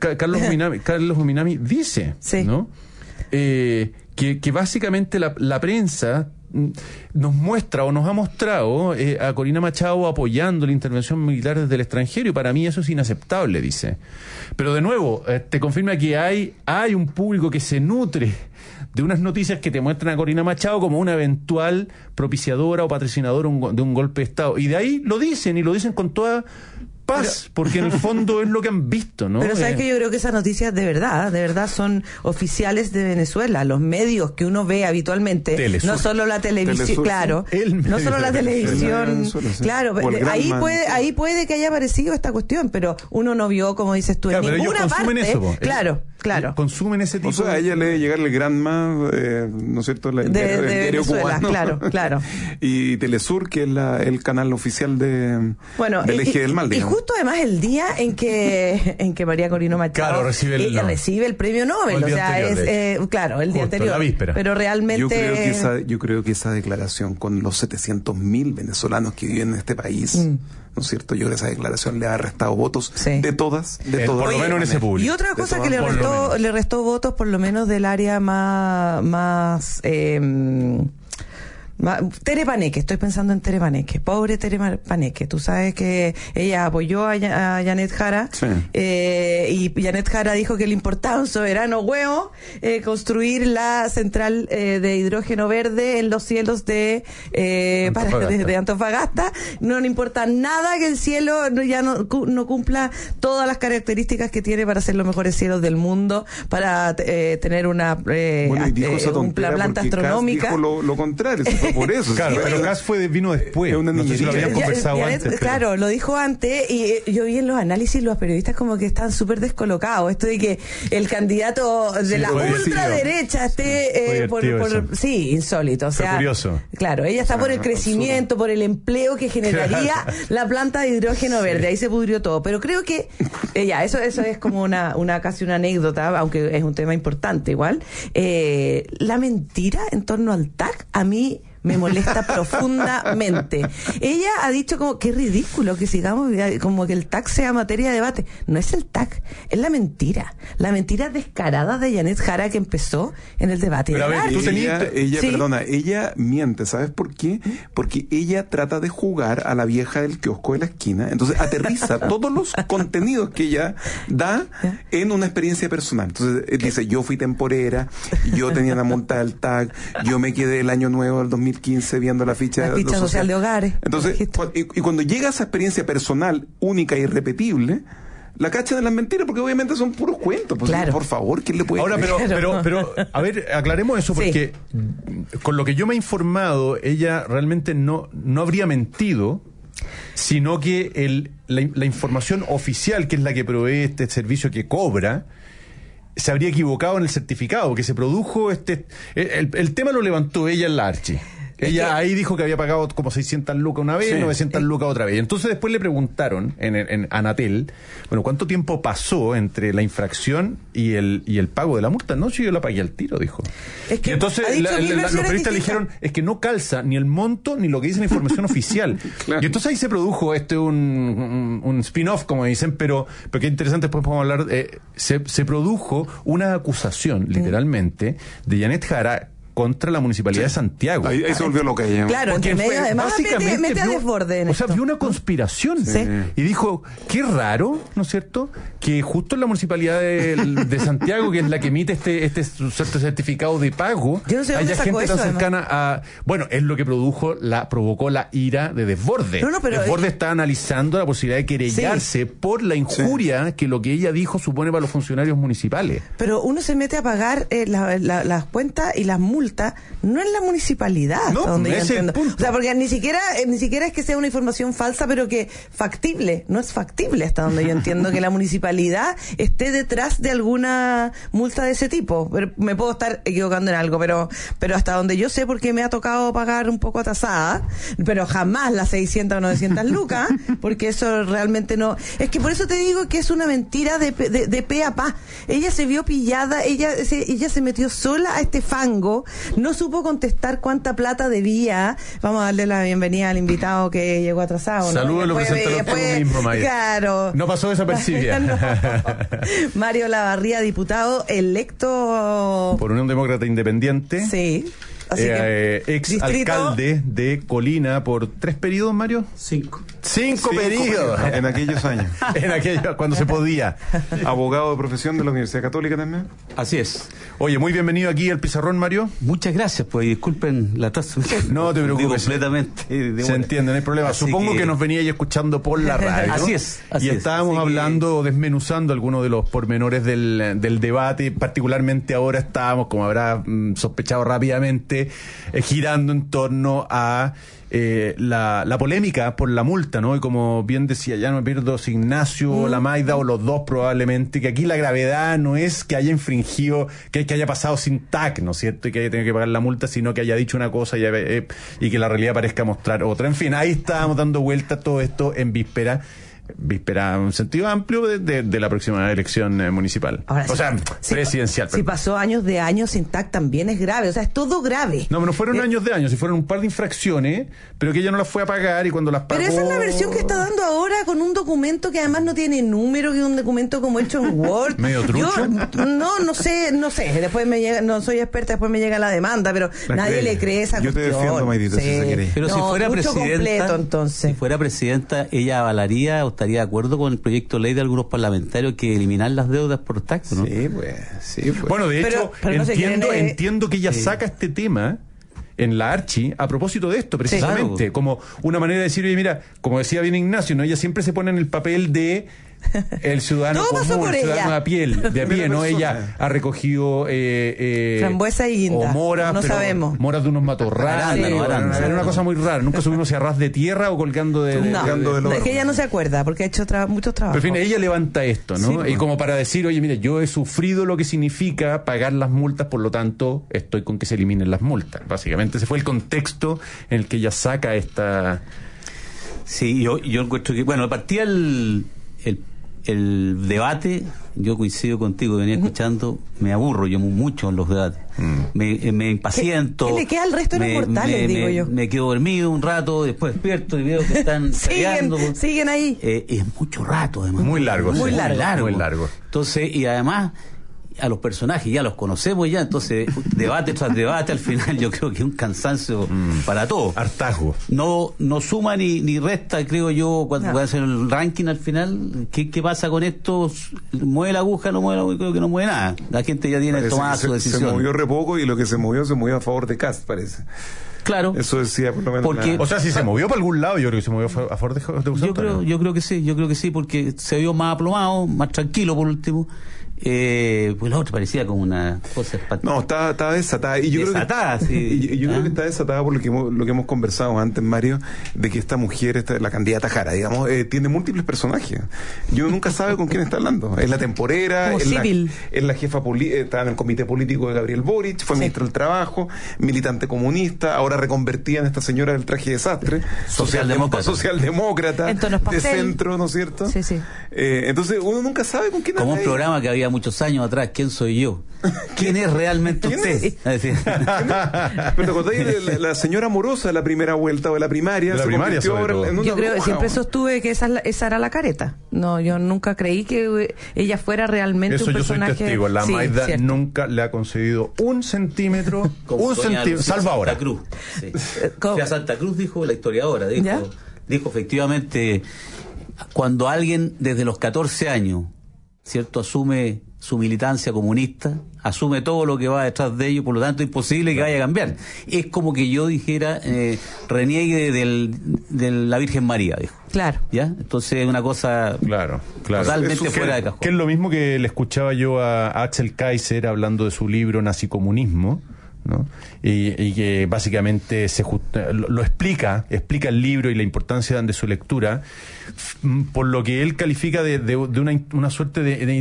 Speaker 2: dice, ¿no? Que básicamente la prensa nos muestra o nos ha mostrado a Corina Machado apoyando la intervención militar desde el extranjero, y para mí eso es inaceptable, dice. Pero de nuevo, te confirma que hay un público que se nutre de unas noticias que te muestran a Corina Machado como una eventual propiciadora o patrocinadora de un golpe de Estado. Y de ahí lo dicen, y lo dicen con toda paz, porque en el fondo es lo que han visto, ¿no?
Speaker 3: Pero sabes que yo creo que esas noticias de verdad son oficiales de Venezuela. Los medios que uno ve habitualmente,
Speaker 2: Telesur.
Speaker 3: No solo la televisión, claro, no solo la televisión, claro, ahí puede que haya aparecido esta cuestión, pero uno no vio, como dices tú, en ninguna parte. Eso, claro.
Speaker 2: Consumen ese tipo.
Speaker 4: O sea, a ella le debe llegar el Granma, ¿no es cierto?
Speaker 3: De Venezuela, cubano. Claro.
Speaker 4: Y Telesur, que es el canal oficial del Eje del Mal, digamos.
Speaker 3: Justo además el día en que María Corina Machado recibe el premio Nobel, o sea, el día anterior,
Speaker 2: la víspera.
Speaker 3: Pero realmente
Speaker 4: yo creo que esa declaración con los 700.000 venezolanos que viven en este país, ¿no es cierto? Yo creo que esa declaración le ha restado votos de todas.
Speaker 2: Por lo menos en ese público.
Speaker 3: Y otra cosa que le restó votos, por lo menos del área más Tere Paneque, estoy pensando en Tere Paneque, pobre Tere Paneque. Tú sabes que ella apoyó a Janet Jara, y Janet Jara dijo que le importaba un soberano huevo construir la central de hidrógeno verde en los cielos de Antofagasta. No le importa nada que el cielo ya no cumpla todas las características que tiene para ser los mejores cielos del mundo, para tener una planta astronómica.
Speaker 4: Dijo lo contrario. por eso.
Speaker 2: Claro, pero Kass vino después.
Speaker 4: Es una
Speaker 2: no sé si lo habían conversado
Speaker 3: Janet,
Speaker 2: antes.
Speaker 3: claro, lo dijo antes y yo vi en los análisis los periodistas como que están súper descolocados. Esto de que el candidato de la ultraderecha esté sí, insólito. O sea,
Speaker 2: curioso.
Speaker 3: Claro, ella está por el crecimiento, por el empleo que generaría la planta de hidrógeno verde. Ahí se pudrió todo. Pero creo que eso es como casi una anécdota, aunque es un tema importante igual. La mentira en torno al TAC a mí me molesta profundamente. Ella ha dicho como qué ridículo que sigamos como que el TAC sea materia de debate. No es el TAC, es la mentira descarada de Janet Jara que empezó en el debate.
Speaker 2: Pero a ver,
Speaker 4: ella miente, ¿sabes por qué? Porque ella trata de jugar a la vieja del kiosco de la esquina, entonces aterriza todos los contenidos que ella da en una experiencia personal. Entonces dice, yo fui temporera, yo tenía la multa del TAC, yo me quedé el año nuevo del 2015 viendo la ficha
Speaker 3: social de hogares.
Speaker 4: Entonces, y cuando llega a esa experiencia personal única e irrepetible, la cachan de las mentiras, porque obviamente son puros cuentos. Pues, claro. Por favor, ¿quién le puede
Speaker 2: Ahora, pero, a ver, aclaremos eso, porque con lo que yo me he informado, ella realmente no habría mentido, sino que la información oficial, que es la que provee este servicio que cobra, se habría equivocado en el certificado, que se produjo el tema lo levantó ella en la Archi. Ella ahí dijo que había pagado como 600 lucas una vez, 900 lucas otra vez. Entonces después le preguntaron en Anatel, bueno, ¿cuánto tiempo pasó entre la infracción y el pago de la multa? No, si yo la pagué al tiro, dijo. Es que y entonces los periodistas le dijeron, es que no calza ni el monto ni lo que dice la información oficial. Claro. Y entonces ahí se produjo un spin-off, como dicen, pero qué interesante, después podemos hablar, se produjo una acusación, literalmente, de Janet Jara contra la Municipalidad de Santiago.
Speaker 4: Ahí se volvió lo que ella.
Speaker 3: Claro, entre medio además mete a desborde en esto.
Speaker 2: Vio una conspiración. Y dijo, qué raro, ¿no es cierto?, que justo en la Municipalidad de Santiago, que es la que emite este certificado de pago, haya gente tan cercana a... Bueno, es lo que provocó la ira de Desborde. Pero Desborde está analizando la posibilidad de querellarse por la injuria que lo que ella dijo supone para los funcionarios municipales.
Speaker 3: Pero uno se mete a pagar las cuentas y las multas, no en la municipalidad, donde yo entiendo. O sea, porque ni siquiera es que sea una información falsa, pero que factible, no es factible hasta donde yo entiendo que la municipalidad esté detrás de alguna multa de ese tipo. Pero me puedo estar equivocando en algo, pero hasta donde yo sé, porque me ha tocado pagar un poco atrasada, pero jamás las 600 o 900 lucas, porque eso realmente no... Es que por eso te digo que es una mentira de pe a pa. Ella se vio pillada, ella se metió sola a este fango. No supo contestar cuánta plata debía. Vamos a darle la bienvenida al invitado que llegó atrasado, ¿no?
Speaker 2: Saludos, lo presentaron tú mismo, Mario.
Speaker 3: Claro.
Speaker 2: No pasó desapercibida.
Speaker 3: No. Mario Lavarría, diputado electo
Speaker 2: por Unión Demócrata Independiente.
Speaker 3: Sí.
Speaker 2: Ex alcalde de Colina por 3 periodos, Mario.
Speaker 12: 5
Speaker 2: periodos
Speaker 4: en aquellos años.
Speaker 2: Cuando se podía.
Speaker 4: Abogado de profesión de la Universidad Católica también.
Speaker 12: Así es.
Speaker 2: Oye, muy bienvenido aquí al Pizarrón, Mario.
Speaker 12: Muchas gracias, pues, disculpen la tasa.
Speaker 2: No te preocupes.
Speaker 12: Completamente.
Speaker 2: Se entiende, no hay problema. Así Supongo que nos veníais escuchando por la radio.
Speaker 12: Así es.
Speaker 2: Y estábamos hablando, desmenuzando algunos de los pormenores del debate. Particularmente ahora estábamos, como habrá sospechado rápidamente, girando en torno a la polémica por la multa, ¿no? Y como bien decía, ya no me pierdo si Ignacio, la Maida o los dos probablemente, que aquí la gravedad no es que haya infringido, que haya pasado sin TAC, ¿no es cierto? Y que haya tenido que pagar la multa, sino que haya dicho una cosa y que la realidad parezca mostrar otra. En fin, ahí estábamos dando vuelta todo esto en víspera en un sentido amplio de la próxima elección municipal.
Speaker 3: Ahora,
Speaker 2: presidencial.
Speaker 3: Si pasó años de años sin TAC también es grave, o sea, es todo grave.
Speaker 2: No fueron años de años, si fueron un par de infracciones, pero que ella no las fue a pagar y cuando las pagó...
Speaker 3: Pero esa es la versión que está dando ahora con un documento que además no tiene número, que es un documento como hecho en Word.
Speaker 2: ¿Medio trucho?
Speaker 3: No sé, después me llega, no soy experta, después me llega la demanda, pero nadie le cree esa cuestión.
Speaker 4: Yo te defiendo, Maidita, si se quiere.
Speaker 12: Pero si fuera presidenta,
Speaker 3: completo, entonces.
Speaker 12: Si fuera presidenta, ella avalaría o estaría de acuerdo con el proyecto de ley de algunos parlamentarios que eliminar las deudas por TAC, ¿no?
Speaker 4: Sí, pues.
Speaker 2: Bueno, de hecho, entiendo que ella saca este tema en la Archi a propósito de esto, precisamente, como una manera de decir, oye, mira, como decía bien Ignacio, ¿no? Ella siempre se pone en el papel de El ciudadano común, el ciudadano de pie, ¿no? Ella ha recogido
Speaker 3: frambuesa y guinda,
Speaker 2: o moras,
Speaker 3: no sabemos.
Speaker 2: Moras de unos matorrales. Era una cosa muy rara. Nunca supimos si a ras de tierra o colgando de
Speaker 3: es que ella no se acuerda porque ha hecho muchos trabajos.
Speaker 2: Pero en fin, ella levanta esto, ¿no? Y como para decir, oye, mire, yo he sufrido lo que significa pagar las multas, por lo tanto, estoy con que se eliminen las multas. Básicamente, ese fue el contexto en el que ella saca esta...
Speaker 12: Sí, yo encuentro que, bueno, partía el debate, yo coincido contigo, venía escuchando, me aburro yo mucho en los debates, me impaciento.
Speaker 3: ¿Qué le queda al resto de los mortales, digo yo?
Speaker 12: Me quedo dormido un rato, después despierto y veo que están peleando.
Speaker 3: Siguen ahí.
Speaker 12: Es mucho rato, además.
Speaker 2: Muy largo.
Speaker 12: Muy largo. Entonces, y además... a los personajes ya los conocemos ya, entonces debate tras debate, al final yo creo que es un cansancio para todos.
Speaker 2: Hartazgo.
Speaker 12: No suma ni resta, creo yo, cuando voy a hacer el ranking al final. ¿Qué pasa con esto? ¿Mueve la aguja? No mueve la aguja, creo que no mueve nada. La gente ya tiene tomada su decisión.
Speaker 4: Se movió re poco y lo que se movió a favor de Kast, parece.
Speaker 12: Claro.
Speaker 4: Eso decía por lo menos.
Speaker 2: O sea, si se movió para algún lado, yo creo que se movió a favor de Gustavo.
Speaker 12: Yo creo que sí, porque se vio más aplomado, más tranquilo por último. Pues la otra parecía como una cosa
Speaker 4: No, estaba desatada. Y yo
Speaker 12: desatada,
Speaker 4: creo que,
Speaker 12: sí.
Speaker 4: Yo creo que está desatada por lo que hemos conversado antes, Mario, de que esta mujer, la candidata Jara, digamos, tiene múltiples personajes. Yo nunca sabe con quién está hablando. Es la temporera, es la jefa está en el comité político de Gabriel Boric, fue ministra del Trabajo, militante comunista, ahora reconvertida en esta señora del traje de sastre, socialdemócrata, de centro, ¿no es cierto?
Speaker 3: Sí.
Speaker 4: Entonces uno nunca sabe con quién
Speaker 12: como un
Speaker 4: ahí.
Speaker 12: Programa que había muchos años atrás, ¿quién soy yo? ¿Quién es realmente usted?
Speaker 4: Pero te acordáis de la señora amorosa de la primera vuelta o de la primaria.
Speaker 3: Yo creo, siempre sostuve que esa era la careta. No, yo nunca creí que ella fuera realmente un personaje.
Speaker 2: Yo soy testigo. La Maida nunca le ha concedido un centímetro, salvo ahora.
Speaker 12: Santa Cruz. Sí. Fui a Santa Cruz, dijo la historiadora, dijo efectivamente, cuando alguien desde los 14 años, ¿cierto?, asume su militancia comunista, asume todo lo que va detrás de ello, por lo tanto es imposible que vaya a cambiar. Es como que yo dijera, reniegue de la Virgen María, dijo.
Speaker 3: Claro.
Speaker 12: ¿Ya? Entonces es una cosa totalmente fuera de cajón.
Speaker 2: Que es lo mismo que le escuchaba yo a Axel Kaiser hablando de su libro Nazicomunismo, ¿no? Y que básicamente lo explica el libro y la importancia de su lectura, por lo que él califica de una suerte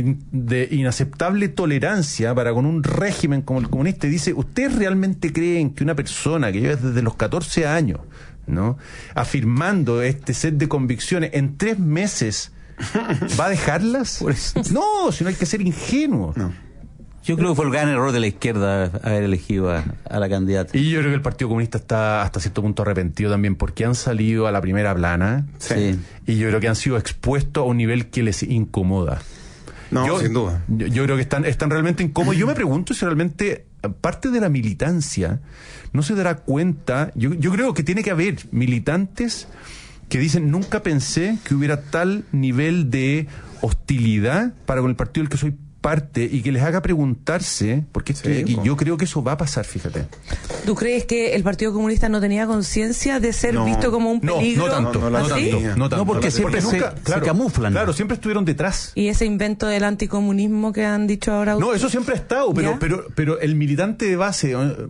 Speaker 2: de inaceptable tolerancia para con un régimen como el comunista. Y dice, ¿ustedes realmente creen que una persona que lleva desde los 14 años, ¿no?, afirmando este set de convicciones, en 3 meses va a dejarlas? No, si no hay que ser ingenuo.
Speaker 12: No. Yo creo que fue el gran error de la izquierda haber elegido a la candidata.
Speaker 2: Y yo creo que el Partido Comunista está hasta cierto punto arrepentido también, porque han salido a la primera plana.
Speaker 12: Sí.
Speaker 2: Y yo creo que han sido expuestos a un nivel que les incomoda.
Speaker 4: No, sin duda.
Speaker 2: Yo creo que están realmente incómodos. Yo me pregunto si realmente parte de la militancia no se dará cuenta. Yo creo que tiene que haber militantes que dicen, nunca pensé que hubiera tal nivel de hostilidad para con el partido del que soy parte, y que les haga preguntarse por qué estoy aquí. Yo creo que eso va a pasar, fíjate.
Speaker 3: ¿Tú crees que el Partido Comunista no tenía conciencia de ser visto como un peligro?
Speaker 2: No tanto.
Speaker 12: No, porque siempre se camuflan.
Speaker 2: Claro, siempre estuvieron detrás.
Speaker 3: Y ese invento del anticomunismo que han dicho ahora.
Speaker 2: No, eso siempre ha estado, pero el militante de base,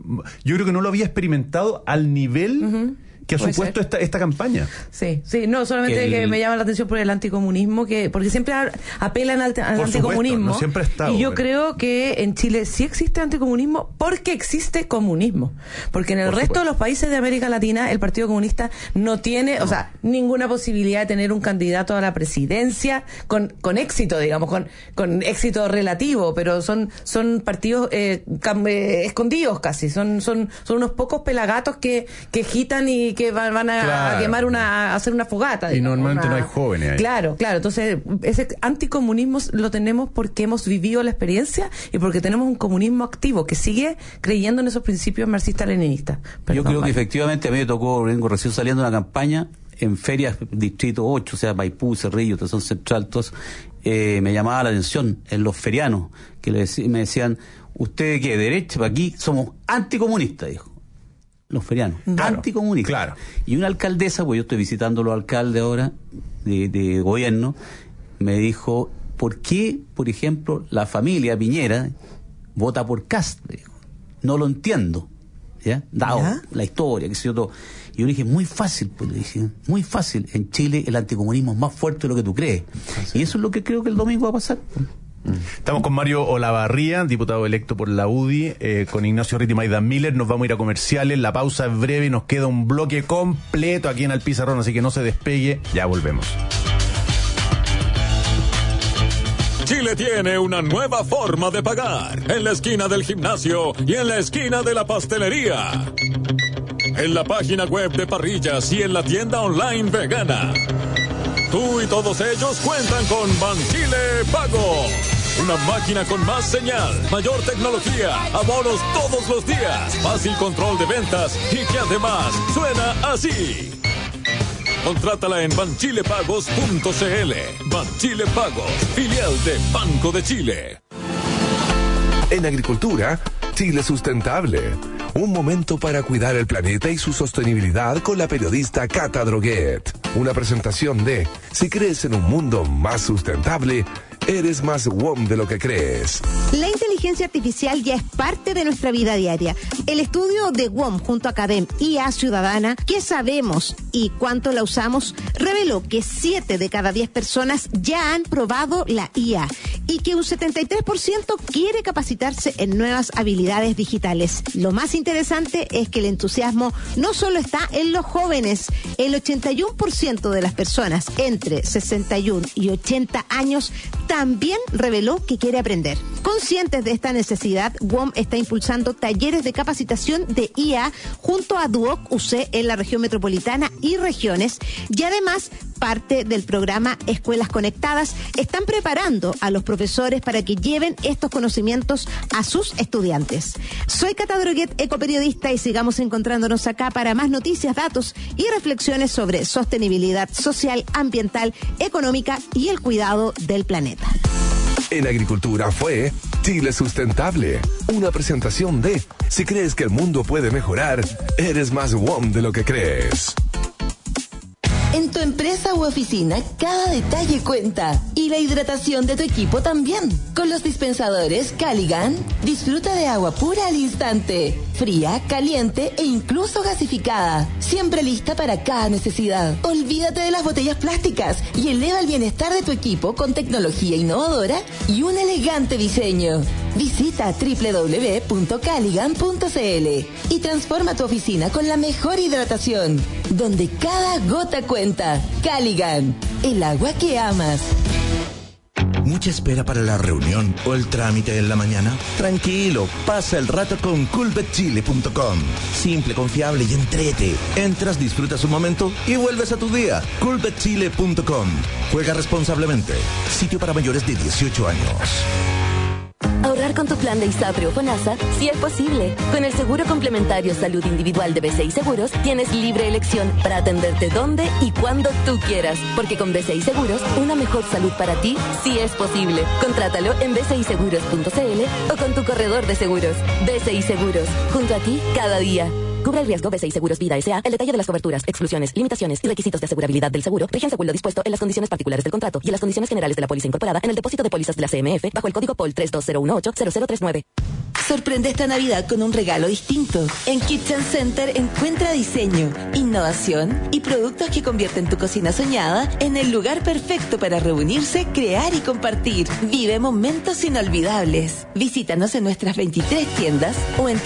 Speaker 2: yo creo que no lo había experimentado al nivel que ha supuesto esta campaña.
Speaker 3: Sí, no, solamente que me llama la atención por el anticomunismo, porque siempre apelan al anticomunismo.
Speaker 2: No siempre ha estado,
Speaker 3: y yo creo que en Chile sí existe anticomunismo porque existe comunismo. Porque en el resto de los países de América Latina el Partido Comunista no tiene, ninguna posibilidad de tener un candidato a la presidencia con éxito, digamos, con éxito relativo, pero son partidos escondidos casi, son unos pocos pelagatos que agitan y que van a quemar a hacer una fogata.
Speaker 2: Y normalmente no hay jóvenes ahí.
Speaker 3: Claro. Entonces, ese anticomunismo lo tenemos porque hemos vivido la experiencia y porque tenemos un comunismo activo que sigue creyendo en esos principios marxistas-leninistas.
Speaker 12: Yo creo que efectivamente a mí me tocó, vengo recién saliendo de una campaña en ferias Distrito 8, o sea, Maipú, Cerrillo, son Central, todos, me llamaba la atención en los ferianos, que me decían, ¿usted qué, derecha? Para aquí somos anticomunistas, dijo. Los ferianos, anticomunistas.
Speaker 2: Claro.
Speaker 12: Y una alcaldesa, pues yo estoy visitando a los alcaldes ahora de gobierno, me dijo, ¿por qué, por ejemplo, la familia Piñera vota por Kast? Me dijo. No lo entiendo, ¿ya? Dado la historia, qué sé yo, todo. Y yo le dije, muy fácil, pues le dije, muy fácil. En Chile el anticomunismo es más fuerte de lo que tú crees. Y eso es lo que creo que el domingo va a pasar.
Speaker 2: Estamos con Mario Olavarría, diputado electo por la UDI, con Ignacio Rittimay y Dan Miller. Nos vamos a ir a comerciales, la pausa es breve y nos queda un bloque completo aquí en El Pizarrón, así que no se despegue, ya volvemos.
Speaker 13: Chile tiene una nueva forma de pagar, en la esquina del gimnasio y en la esquina de la pastelería, en la página web de Parrillas y en la tienda online vegana. Tú y todos ellos cuentan con Banchile Pago. Una máquina con más señal, mayor tecnología, abonos todos los días, fácil control de ventas y que además suena así. Contrátala en banchilepagos.cl. Banchile Pagos, filial de Banco de Chile.
Speaker 1: En agricultura, Chile Sustentable. Un momento para cuidar el planeta y su sostenibilidad con la periodista Cata Droguet. Una presentación de Si crees en un mundo más sustentable, eres más WOM de lo que crees.
Speaker 14: La inteligencia artificial ya es parte de nuestra vida diaria. El estudio de WOM junto a Cadem IA Ciudadana, ¿qué sabemos y cuánto la usamos?, reveló que 7 de cada 10 personas ya han probado la IA y que un 73% quiere capacitarse en nuevas habilidades digitales. Lo más interesante es que el entusiasmo no solo está en los jóvenes. El 81% de las personas entre 61 y 80 años también reveló que quiere aprender. Conscientes de esta necesidad, WOM está impulsando talleres de capacitación de IA junto a Duoc UC en la región metropolitana y regiones, y además parte del programa Escuelas Conectadas están preparando a los profesores para que lleven estos conocimientos a sus estudiantes. Soy Cata Droguet, ecoperiodista, y sigamos encontrándonos acá para más noticias, datos y reflexiones sobre sostenibilidad social, ambiental, económica y el cuidado del planeta.
Speaker 1: En agricultura fue Chile Sustentable. Una presentación de Si crees que el mundo puede mejorar, eres más WOM de lo que crees.
Speaker 10: En tu empresa u oficina, cada detalle cuenta. Y la hidratación de tu equipo también. Con los dispensadores Caligan, disfruta de agua pura al instante. Fría, caliente e incluso gasificada. Siempre lista para cada necesidad. Olvídate de las botellas plásticas y eleva el bienestar de tu equipo con tecnología innovadora y un elegante diseño. Visita www.caligan.cl y transforma tu oficina con la mejor hidratación, donde cada gota cuenta. Caligan, el agua que amas.
Speaker 5: ¿Mucha espera para la reunión o el trámite en la mañana? Tranquilo, pasa el rato con coolbetchile.com. Simple, confiable y entrete. Entras, disfrutas un momento y vuelves a tu día. coolbetchile.com. Juega responsablemente. Sitio para mayores de 18 años.
Speaker 15: Ahorrar con tu plan de ISAPRE o FONASA sí es posible. Con el seguro complementario salud individual de BCI Seguros tienes libre elección para atenderte donde y cuando tú quieras. Porque con BCI Seguros, una mejor salud para ti sí es posible. Contrátalo en bciseguros.cl o con tu corredor de seguros. BCI Seguros, junto a ti cada día. Cubre el riesgo BCI Seguros Vida S.A. El detalle de las coberturas, exclusiones, limitaciones y requisitos de asegurabilidad del seguro rigen según lo dispuesto en las condiciones particulares del contrato y en las condiciones generales de la póliza incorporada en el depósito de pólizas de la CMF bajo el código POL 320180039.
Speaker 10: Sorprende esta Navidad con un regalo distinto. En Kitchen Center encuentra diseño, innovación y productos que convierten tu cocina soñada en el lugar perfecto para reunirse, crear y compartir. Vive momentos inolvidables. Visítanos en nuestras 23 tiendas o en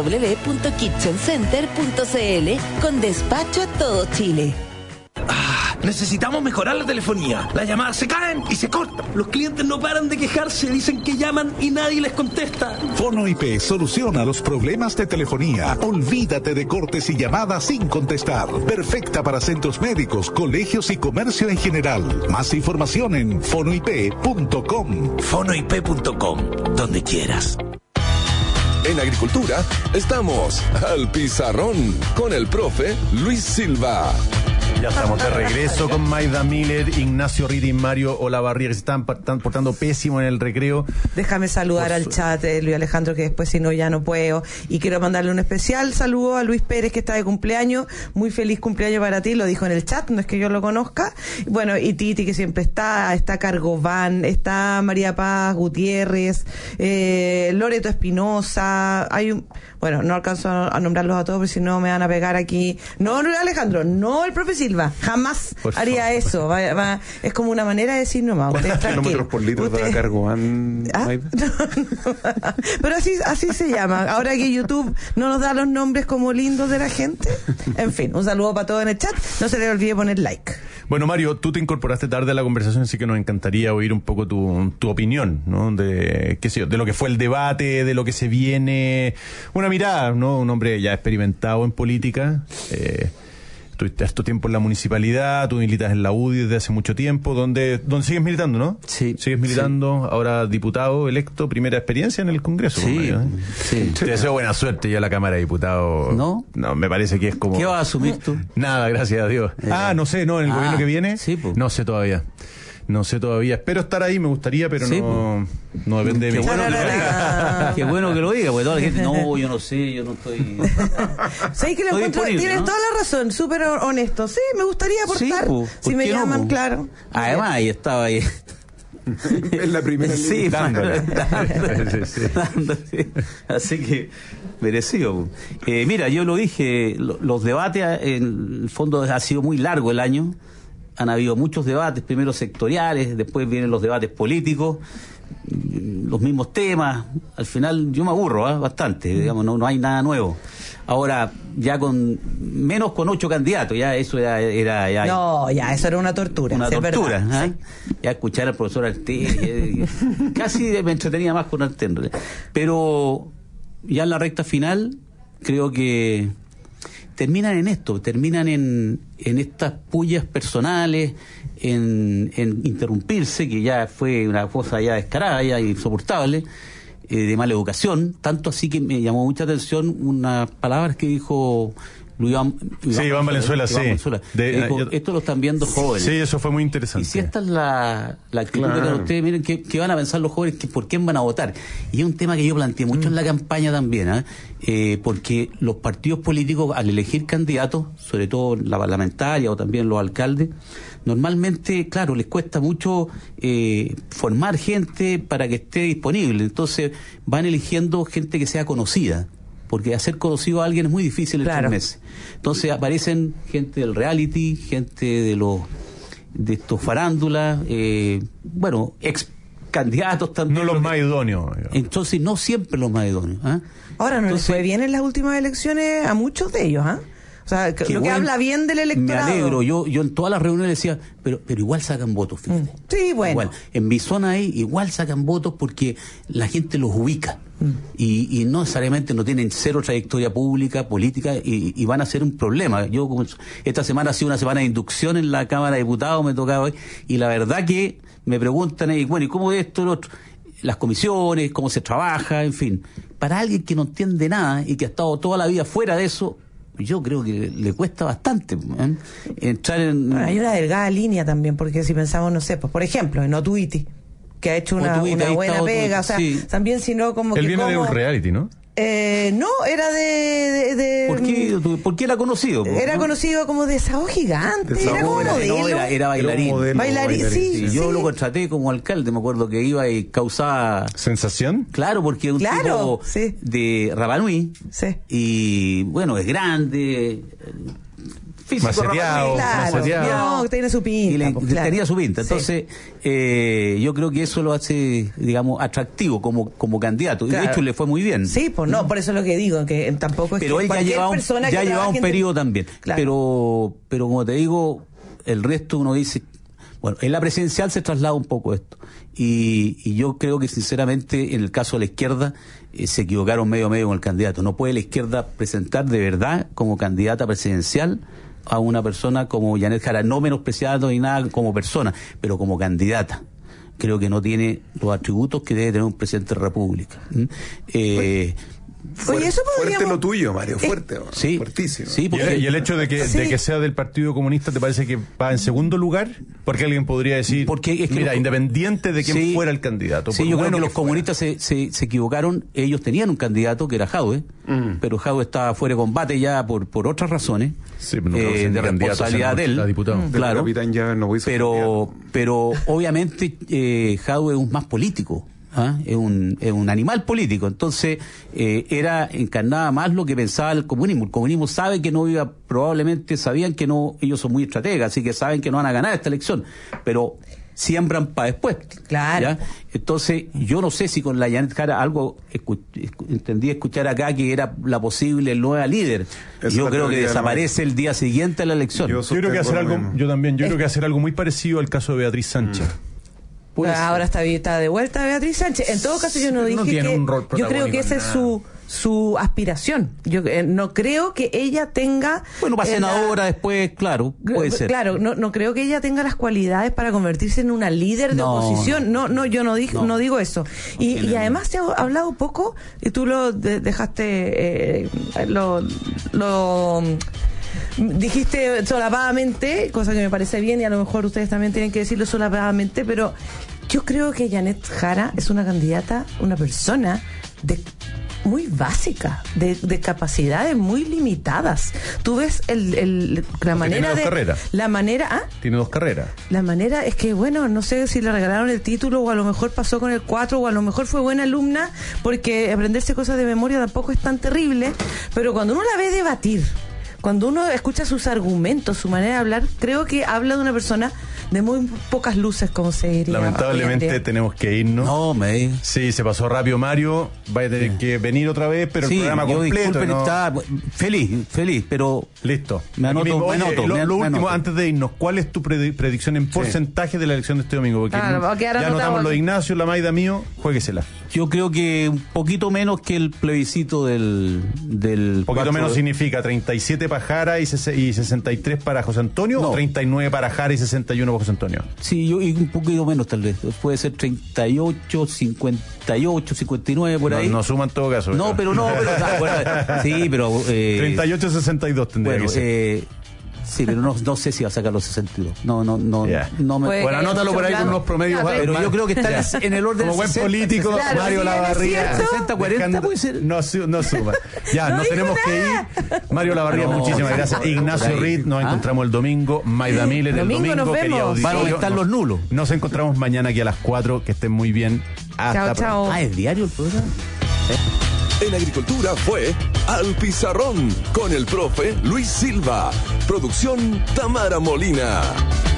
Speaker 10: www.kitchencenter.cl con despacho a todo Chile.
Speaker 16: Necesitamos mejorar la telefonía. Las llamadas se caen y se cortan. Los clientes no paran de quejarse, dicen que llaman y nadie les contesta.
Speaker 17: Fono IP soluciona los problemas de telefonía. Olvídate de cortes y llamadas sin contestar. Perfecta para centros médicos, colegios y comercio en general. Más información en fonoip.com.
Speaker 16: Fonoip.com, donde quieras.
Speaker 1: En agricultura estamos al pizarrón con el profe Luis Silva.
Speaker 2: Ya estamos de regreso con Maida Miller, Ignacio Rita y Mario Olavarría, que se están portando pésimo en el recreo.
Speaker 3: Déjame saludar al chat, Luis Alejandro, que después si no ya no puedo. Y quiero mandarle un especial saludo a Luis Pérez, que está de cumpleaños. Muy feliz cumpleaños para ti, lo dijo en el chat, no es que yo lo conozca. Bueno, y Titi, que siempre está Cargován, está María Paz Gutiérrez, Loreto Espinosa, bueno, no alcanzo a nombrarlos a todos, porque si no me van a pegar aquí. No, Luis Alejandro, no el profe Silva, jamás haría eso. Es como una manera de decir nomás.
Speaker 4: ¿Cuántos kilómetros por litro da Cargován?
Speaker 3: Pero así se llama. Ahora que YouTube no nos da los nombres como lindos de la gente. En fin, un saludo para todos en el chat. No se les olvide poner like.
Speaker 2: Bueno, Mario, tú te incorporaste tarde a la conversación, así que nos encantaría oír un poco tu opinión, ¿no? De, qué sé yo, de lo que fue el debate, de lo que se viene. Una mirada, ¿no? Un hombre ya experimentado en política. Estuviste harto tiempo en la municipalidad, tú militas en la UDI desde hace mucho tiempo, donde sigues militando, ¿no?
Speaker 12: Sí.
Speaker 2: Sigues militando, sí. Ahora diputado electo, primera experiencia en el Congreso.
Speaker 12: Sí,
Speaker 2: Mario, ¿eh?
Speaker 12: Sí.
Speaker 2: Te deseo buena suerte ya a la Cámara de Diputados.
Speaker 12: ¿No?
Speaker 2: No, me parece que es como...
Speaker 12: ¿Qué vas a asumir tú?
Speaker 2: Nada, gracias a Dios. No sé, ¿no? En el gobierno que viene,
Speaker 12: sí, pues.
Speaker 2: No sé todavía. No sé todavía. Espero estar ahí, me gustaría, pero sí, no depende de mí.
Speaker 12: Qué bueno que lo diga, porque toda la gente, no, yo no sé, yo no estoy...
Speaker 3: Sí, que lo encuentro, tienes toda la razón, súper honesto. Sí, me gustaría aportar, si me llaman, no, claro.
Speaker 12: Además, ahí estaba ahí.
Speaker 4: En la primera
Speaker 12: sí, dándole. Así que merecido. Mira, yo lo dije, los debates, en el fondo ha sido muy largo el año. Han habido muchos debates, primero sectoriales, después vienen los debates políticos, los mismos temas. Al final yo me aburro bastante, digamos, no hay nada nuevo. Ahora, ya con 8 candidatos, ya eso era
Speaker 3: no, ya eso era una tortura.
Speaker 12: Una tortura,
Speaker 3: verdad,
Speaker 12: ¿eh? Sí. Ya escuchar al profesor Artés, casi me entretenía más con Artés. Pero ya en la recta final, creo que terminan en esto, terminan en estas pullas personales, en interrumpirse, que ya fue una cosa ya descarada, ya insoportable, de mala educación, tanto así que me llamó mucha atención unas palabras que dijo Iván
Speaker 2: Valenzuela, sí.
Speaker 12: Dijo, esto lo están viendo jóvenes.
Speaker 2: Sí, eso fue muy interesante.
Speaker 12: Y si esta es la actitud que dan ustedes, miren que van a pensar los jóvenes, que por quién van a votar. Y es un tema que yo planteé mucho en la campaña también, porque los partidos políticos, al elegir candidatos, sobre todo la parlamentaria o también los alcaldes, normalmente, claro, les cuesta mucho formar gente para que esté disponible. Entonces van eligiendo gente que sea conocida, porque hacer conocido a alguien es muy difícil en 3 meses. Entonces aparecen gente del reality, gente de estos farándulas, ex candidatos también.
Speaker 2: No los más idóneos.
Speaker 12: Entonces no siempre los más idóneos.
Speaker 3: Ahora no les fue bien en las últimas elecciones a muchos de ellos, O sea, lo que habla bien del electorado.
Speaker 12: Me alegro, yo en todas las reuniones decía, pero igual sacan votos, fíjate.
Speaker 3: Sí, bueno.
Speaker 12: Igual. En mi zona ahí igual sacan votos porque la gente los ubica. Y no necesariamente no tienen cero trayectoria pública, política, y van a ser un problema. Yo, esta semana ha sido una semana de inducción en la Cámara de Diputados, me tocaba hoy, y la verdad que me preguntan, ¿y cómo es esto, lo otro? Las comisiones, cómo se trabaja, en fin. Para alguien que no entiende nada y que ha estado toda la vida fuera de eso, yo creo que le cuesta bastante entrar en...
Speaker 3: Hay una delgada línea también, porque si pensamos, no sé, pues por ejemplo, en Otuiti, que ha hecho una buena pega, o sea, sí. También si no como...
Speaker 2: Él viene de un reality, ¿no?
Speaker 3: No, era de...
Speaker 12: ¿Por qué era conocido?
Speaker 3: Era conocido como de Sao Gigante, era como modelo.
Speaker 12: Era bailarín.
Speaker 3: Bailarín, sí.
Speaker 12: Yo lo contraté como alcalde, me acuerdo que iba y causaba...
Speaker 2: ¿Sensación?
Speaker 12: Claro, porque un tipo de Rapanui, y bueno, es grande...
Speaker 2: Maceteado,
Speaker 3: no, tiene su pinta.
Speaker 12: Tenía su pinta. Entonces, yo creo que eso lo hace, digamos, atractivo como candidato. Y de hecho le fue muy bien.
Speaker 3: Sí, pues no, por eso es lo que digo, que tampoco es
Speaker 12: pero
Speaker 3: que
Speaker 12: él ya llevaba un periodo también. Claro. Pero como te digo, el resto uno dice, bueno, en la presidencial se traslada un poco esto. Y yo creo que sinceramente, en el caso de la izquierda, se equivocaron medio con el candidato. No puede la izquierda presentar de verdad como candidata presidencial a una persona como Janet Jara, no menospreciado ni nada como persona, pero como candidata. Creo que no tiene los atributos que debe tener un presidente de la República.
Speaker 3: Oye, eso podríamos...
Speaker 4: Fuerte lo tuyo, Mario, fuerte.
Speaker 12: Sí,
Speaker 4: fuertísimo.
Speaker 12: Sí,
Speaker 2: y el hecho de que sea del Partido Comunista, ¿te parece que va en segundo lugar? Porque alguien podría decir,
Speaker 12: porque es que
Speaker 2: mira, independiente de quién fuera el candidato.
Speaker 12: Sí, yo creo que los comunistas se equivocaron. Ellos tenían un candidato que era Jadwe, pero Jadwe estaba fuera de combate ya por otras razones, de responsabilidad de él. Claro, pero obviamente Jadwe es un más político. Es un animal político, entonces encarnaba más lo que pensaba el comunismo. El comunismo sabe que no iba, probablemente sabían que no, ellos son muy estrategas, así que saben que no van a ganar esta elección, pero siembran para después.
Speaker 3: Claro.
Speaker 12: ¿Ya? Entonces, yo no sé si con la Janet Jara algo entendí escuchar acá que era la posible nueva líder. Yo creo que desaparece el día siguiente a la elección.
Speaker 2: Yo creo que hacer algo, yo también, creo que hacer algo muy parecido al caso de Beatriz Sánchez.
Speaker 3: Ahora está de vuelta Beatriz Sánchez. En todo caso, yo no dije que... Yo creo que esa es su aspiración. Yo no creo que ella tenga...
Speaker 12: Bueno, para senadora después, claro, puede ser.
Speaker 3: Claro, no creo que ella tenga las cualidades para convertirse en una líder de oposición. No, yo no digo eso. Y además se ha hablado poco, y tú lo dejaste... dijiste solapadamente, cosa que me parece bien, y a lo mejor ustedes también tienen que decirlo solapadamente, pero yo creo que Janet Jara es una candidata, una persona muy básica, de capacidades muy limitadas. Tú ves la manera de...
Speaker 2: Tiene 2 carreras.
Speaker 3: La manera es que, bueno, no sé si le regalaron el título, o a lo mejor pasó con el 4, o a lo mejor fue buena alumna, porque aprenderse cosas de memoria tampoco es tan terrible, pero cuando uno la ve debatir, cuando uno escucha sus argumentos, su manera de hablar, creo que habla de una persona de muy pocas luces, como se diría.
Speaker 2: Lamentablemente tenemos que irnos. Sí, se pasó rápido, Mario. Vaya a tener que venir otra vez, pero el programa completo.
Speaker 12: Está feliz, pero...
Speaker 2: Listo.
Speaker 12: Me anoto.
Speaker 2: Lo último, antes de irnos, ¿cuál es tu predicción en porcentaje de la elección de este domingo? Porque ya anotamos lo de Ignacio, la Maida mío, juéguesela.
Speaker 12: Yo creo que un poquito menos que el plebiscito del
Speaker 2: poquito menos significa 37 para Jara y 63 para José Antonio, o 39 para Jara y 61 para José Antonio.
Speaker 12: Sí, y un poquito menos tal vez. Puede ser 38, 58, 59 por ahí.
Speaker 2: No suma en todo caso.
Speaker 12: Sí, pero
Speaker 2: 38, 62 tendría que ser.
Speaker 12: Sí, pero no sé si va a sacar los 62. No me...
Speaker 2: Bueno, anótalo por ahí con unos promedios.
Speaker 12: Pero yo creo que está en el orden.
Speaker 2: Como buen político, Mario Lavarría.
Speaker 12: 60-40 puede ser.
Speaker 2: No suma. Ya, nos tenemos que ir. Mario Lavarría, muchísimas gracias. Ignacio Reed, nos encontramos el domingo. Maida Miller, el domingo.
Speaker 12: Van a aumentar los nulos.
Speaker 2: Nos encontramos mañana aquí a las 4. Que estén muy bien. Hasta
Speaker 3: chao.
Speaker 12: ¿Es diario el programa?
Speaker 1: En Agricultura fue Al Pizarrón con el profe Luis Silva. Producción Tamara Molina.